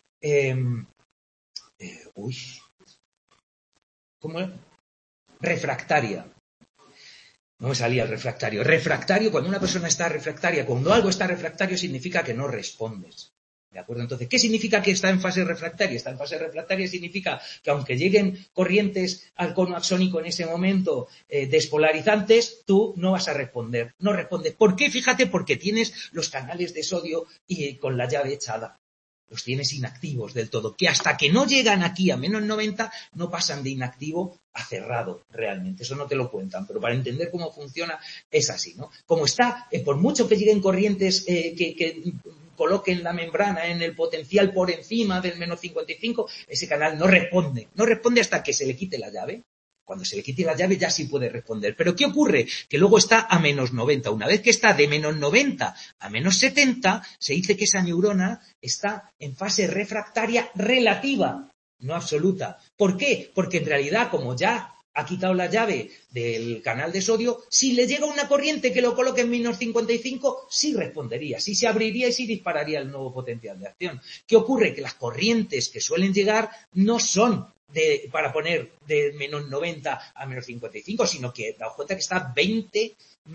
¿Cómo es? Refractaria. No me salía el refractario. Refractario, cuando una persona está refractaria, cuando algo está refractario, significa que no respondes. ¿De acuerdo? Entonces, ¿qué significa que está en fase refractaria? Está en fase refractaria significa que aunque lleguen corrientes al cono axónico en ese momento despolarizantes, tú no vas a responder. No respondes. ¿Por qué? Fíjate, porque tienes los canales de sodio y con la llave echada. Los tienes inactivos del todo, que hasta que no llegan aquí a menos 90 no pasan de inactivo a cerrado realmente. Eso no te lo cuentan, pero para entender cómo funciona es así, ¿no? Como está, por mucho que lleguen corrientes que coloquen la membrana en el potencial por encima del menos 55, ese canal no responde hasta que se le quite la llave. Cuando se le quite la llave ya sí puede responder. ¿Pero qué ocurre? Que luego está a menos 90. Una vez que está de menos 90 a menos 70, se dice que esa neurona está en fase refractaria relativa, no absoluta. ¿Por qué? Porque en realidad, como ya ha quitado la llave del canal de sodio, si le llega una corriente que lo coloque en menos 55, sí respondería, sí se abriría y sí dispararía el nuevo potencial de acción. ¿Qué ocurre? Que las corrientes que suelen llegar no son para poner de menos 90 a menos 55, sino que daos cuenta que está 20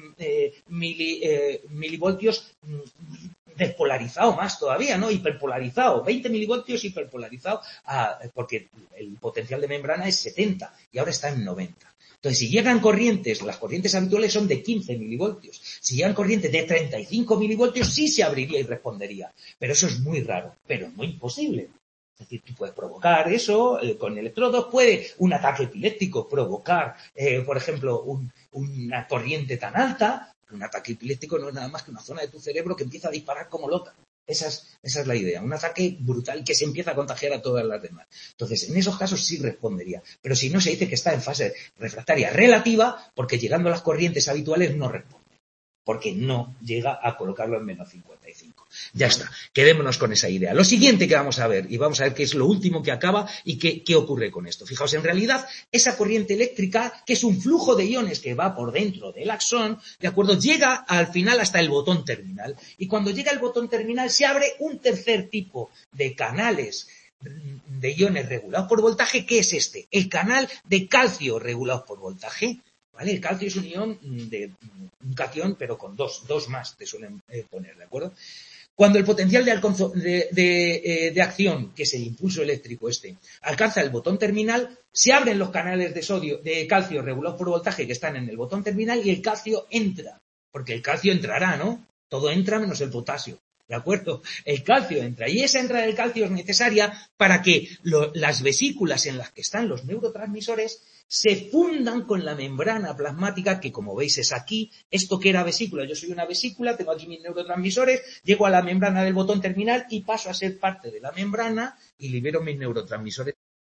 milivoltios despolarizado más todavía, ¿no? Hiperpolarizado, 20 milivoltios hiperpolarizado, porque el potencial de membrana es 70 y ahora está en 90. Entonces, si llegan corrientes, las corrientes habituales son de 15 milivoltios. Si llegan corrientes de 35 milivoltios, sí se abriría y respondería. Pero eso es muy raro, pero no imposible. Es decir, tú puedes provocar eso con electrodos, puede un ataque epiléptico provocar, por ejemplo, una corriente tan alta. Un ataque epiléptico no es nada más que una zona de tu cerebro que empieza a disparar como loca. Esa es la idea, un ataque brutal que se empieza a contagiar a todas las demás. Entonces, en esos casos sí respondería, pero si no, se dice que está en fase refractaria relativa, porque llegando a las corrientes habituales no responde, porque no llega a colocarlo en menos 55. Ya está, quedémonos con esa idea. Lo siguiente que vamos a ver, y vamos a ver qué es lo último que acaba y qué ocurre con esto. Fijaos, en realidad, esa corriente eléctrica, que es un flujo de iones que va por dentro del axón, ¿de acuerdo?, llega al final hasta el botón terminal. Y cuando llega el botón terminal se abre un tercer tipo de canales de iones regulados por voltaje, que es este, el canal de calcio regulados por voltaje. ¿Vale? El calcio es un ion de un cation, pero con dos más te suelen poner, ¿de acuerdo? Cuando el potencial de acción, que es el impulso eléctrico alcanza el botón terminal, se abren los canales de calcio regulados por voltaje que están en el botón terminal y el calcio entra, porque el calcio entrará, ¿no? Todo entra menos el potasio. ¿De acuerdo? El calcio entra y esa entrada del calcio es necesaria para que las vesículas en las que están los neurotransmisores se fundan con la membrana plasmática, que como veis es aquí. Esto que era vesícula, yo soy una vesícula, tengo aquí mis neurotransmisores, llego a la membrana del botón terminal y paso a ser parte de la membrana y libero mis neurotransmisores.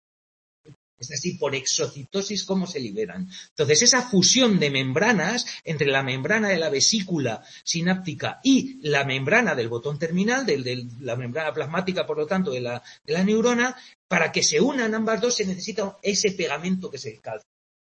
Es así, por exocitosis, cómo se liberan. Entonces, esa fusión de membranas entre la membrana de la vesícula sináptica y la membrana del botón terminal, de la membrana plasmática, por lo tanto, de la neurona, para que se unan ambas dos se necesita ese pegamento que es el calcio.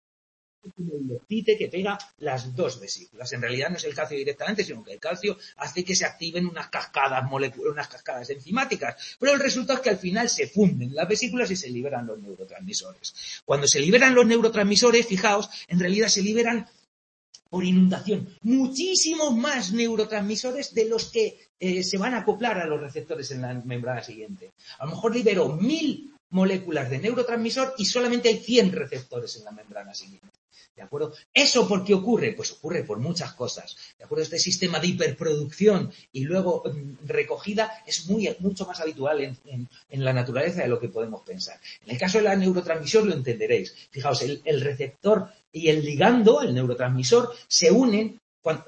Un leptite que pega las dos vesículas. En realidad no es el calcio directamente, sino que el calcio hace que se activen unas cascadas moleculares, unas cascadas enzimáticas. Pero el resultado es que al final se funden las vesículas y se liberan los neurotransmisores. Cuando se liberan los neurotransmisores, fijaos, en realidad se liberan por inundación muchísimos más neurotransmisores de los que se van a acoplar a los receptores en la membrana siguiente. A lo mejor libero 1000 moléculas de neurotransmisor y solamente hay 100 receptores en la membrana siguiente. ¿De acuerdo? ¿Eso por qué ocurre? Pues ocurre por muchas cosas. ¿De acuerdo? Este sistema de hiperproducción y luego recogida es mucho más habitual en la naturaleza de lo que podemos pensar. En el caso de la neurotransmisión lo entenderéis. Fijaos, el receptor y el ligando, el neurotransmisor, se unen.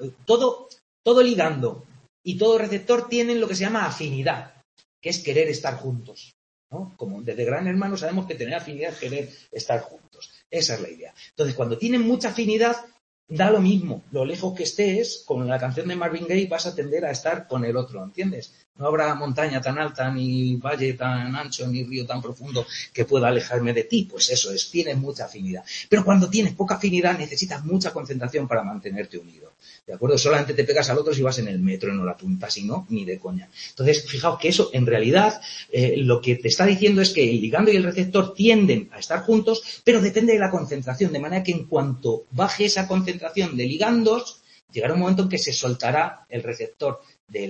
Todo ligando y todo receptor tienen lo que se llama afinidad, que es querer estar juntos, ¿no? Como desde Gran Hermano sabemos que tener afinidad es querer estar juntos. Esa es la idea. Entonces, cuando tienen mucha afinidad, da lo mismo. Lo lejos que estés, con la canción de Marvin Gaye vas a tender a estar con el otro, ¿entiendes? No habrá montaña tan alta, ni valle tan ancho, ni río tan profundo que pueda alejarme de ti. Pues eso es, tienes mucha afinidad. Pero cuando tienes poca afinidad necesitas mucha concentración para mantenerte unido. ¿De acuerdo? Solamente te pegas al otro si vas en el metro, no la punta, si no, ni de coña. Entonces, fijaos que eso, en realidad, lo que te está diciendo es que el ligando y el receptor tienden a estar juntos, pero depende de la concentración, de manera que en cuanto baje esa concentración de ligandos, llegará un momento en que se soltará el receptor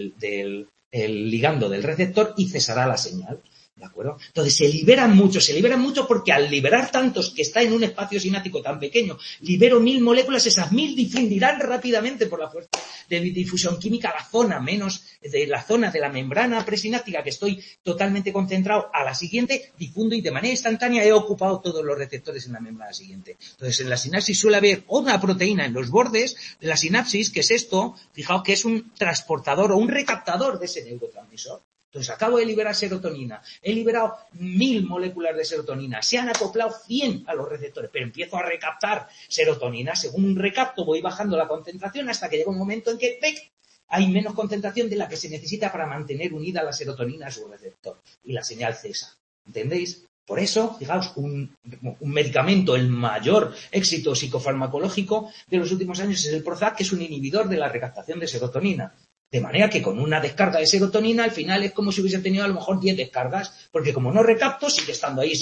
el ligando del receptor y cesará la señal. ¿De acuerdo? Entonces se liberan mucho porque al liberar tantos que está en un espacio sináptico tan pequeño, libero 1000 moléculas, esas 1000 difundirán rápidamente por la fuerza de difusión química a la zona menos de la zona de la membrana presináptica que estoy totalmente concentrado, a la siguiente difundo y de manera instantánea he ocupado todos los receptores en la membrana siguiente. Entonces en la sinapsis suele haber una proteína en los bordes de la sinapsis, que es esto, fijaos que es un transportador o un recaptador de ese neurotransmisor. Entonces acabo de liberar serotonina, he liberado 1000 moléculas de serotonina, se han acoplado 100 a los receptores, pero empiezo a recaptar serotonina. Según recapto voy bajando la concentración hasta que llega un momento en que ¡pec!, hay menos concentración de la que se necesita para mantener unida la serotonina a su receptor y la señal cesa. ¿Entendéis? Por eso, fijaos, un medicamento, el mayor éxito psicofarmacológico de los últimos años es el Prozac, que es un inhibidor de la recaptación de serotonina. De manera que con una descarga de serotonina al final es como si hubiese tenido a lo mejor 10 descargas, porque como no recapto, sigue estando ahí,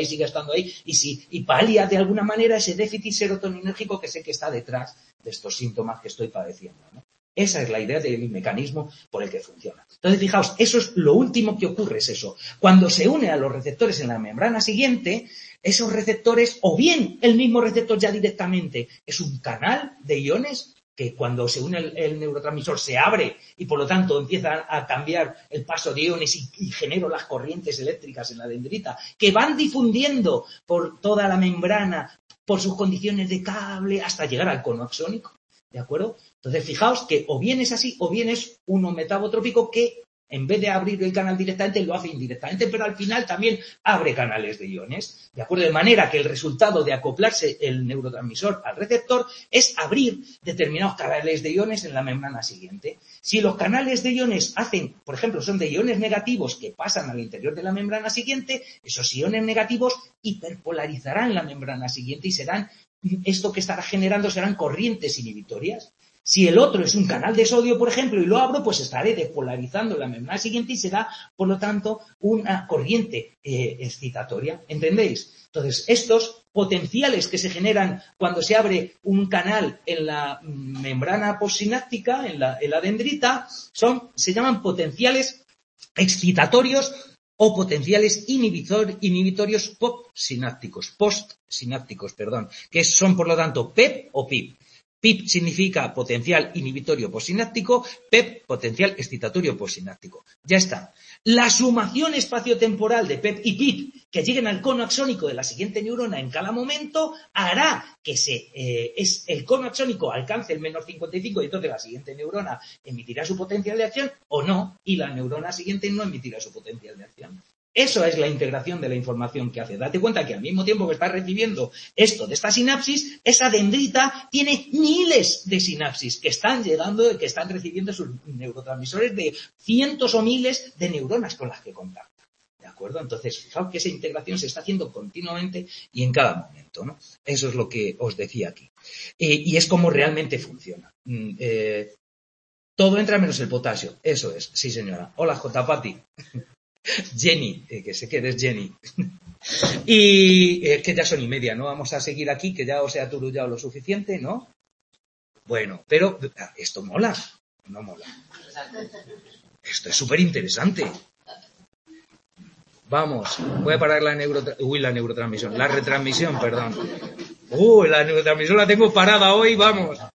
y palia de alguna manera ese déficit serotoninérgico que sé que está detrás de estos síntomas que estoy padeciendo, ¿no? Esa es la idea del mecanismo por el que funciona. Entonces, fijaos, eso es lo último que ocurre, es eso. Cuando se une a los receptores en la membrana siguiente, esos receptores, o bien el mismo receptor ya directamente es un canal de iones, que cuando se une el neurotransmisor se abre y por lo tanto empieza a cambiar el paso de iones y genero las corrientes eléctricas en la dendrita, que van difundiendo por toda la membrana, por sus condiciones de cable, hasta llegar al cono axónico. ¿De acuerdo? Entonces, fijaos que o bien es así o bien es un metabotrópico que en vez de abrir el canal directamente, lo hace indirectamente, pero al final también abre canales de iones. ¿De acuerdo? De manera que el resultado de acoplarse el neurotransmisor al receptor es abrir determinados canales de iones en la membrana siguiente. Si los canales de iones por ejemplo, son de iones negativos que pasan al interior de la membrana siguiente, esos iones negativos hiperpolarizarán la membrana siguiente y esto que estará generando serán corrientes inhibitorias. Si el otro es un canal de sodio, por ejemplo, y lo abro, pues estaré despolarizando la membrana siguiente y será, por lo tanto, una corriente excitatoria. ¿Entendéis? Entonces, estos potenciales que se generan cuando se abre un canal en la membrana postsináptica, en la dendrita, se llaman potenciales excitatorios o potenciales inhibitorios postsinápticos, que son, por lo tanto, PEP o PIP. PIP significa potencial inhibitorio postsináptico, PEP potencial excitatorio postsináptico. Ya está. La sumación espaciotemporal de PEP y PIP que lleguen al cono axónico de la siguiente neurona en cada momento hará que el cono axónico alcance el menos 55 y entonces la siguiente neurona emitirá su potencial de acción o no, y la neurona siguiente no emitirá su potencial de acción. Eso es la integración de la información que hace. Date cuenta que al mismo tiempo que estás recibiendo esto de esta sinapsis, esa dendrita tiene miles de sinapsis que están llegando, que están recibiendo sus neurotransmisores de cientos o miles de neuronas con las que contactan. ¿De acuerdo? Entonces, fijaos que esa integración se está haciendo continuamente y en cada momento, ¿no? Eso es lo que os decía aquí. Y es como realmente funciona. Todo entra menos el potasio. Eso es. Sí, señora. Hola, J. Pati. Jenny, que sé que eres Jenny. Y que ya son y media, ¿no? Vamos a seguir aquí, que ya os he aturullado lo suficiente, ¿no? Bueno, pero esto mola, no mola. Esto es súper interesante. Vamos, voy a parar la neurotransmisión, la retransmisión, perdón. La neurotransmisión la tengo parada hoy, vamos.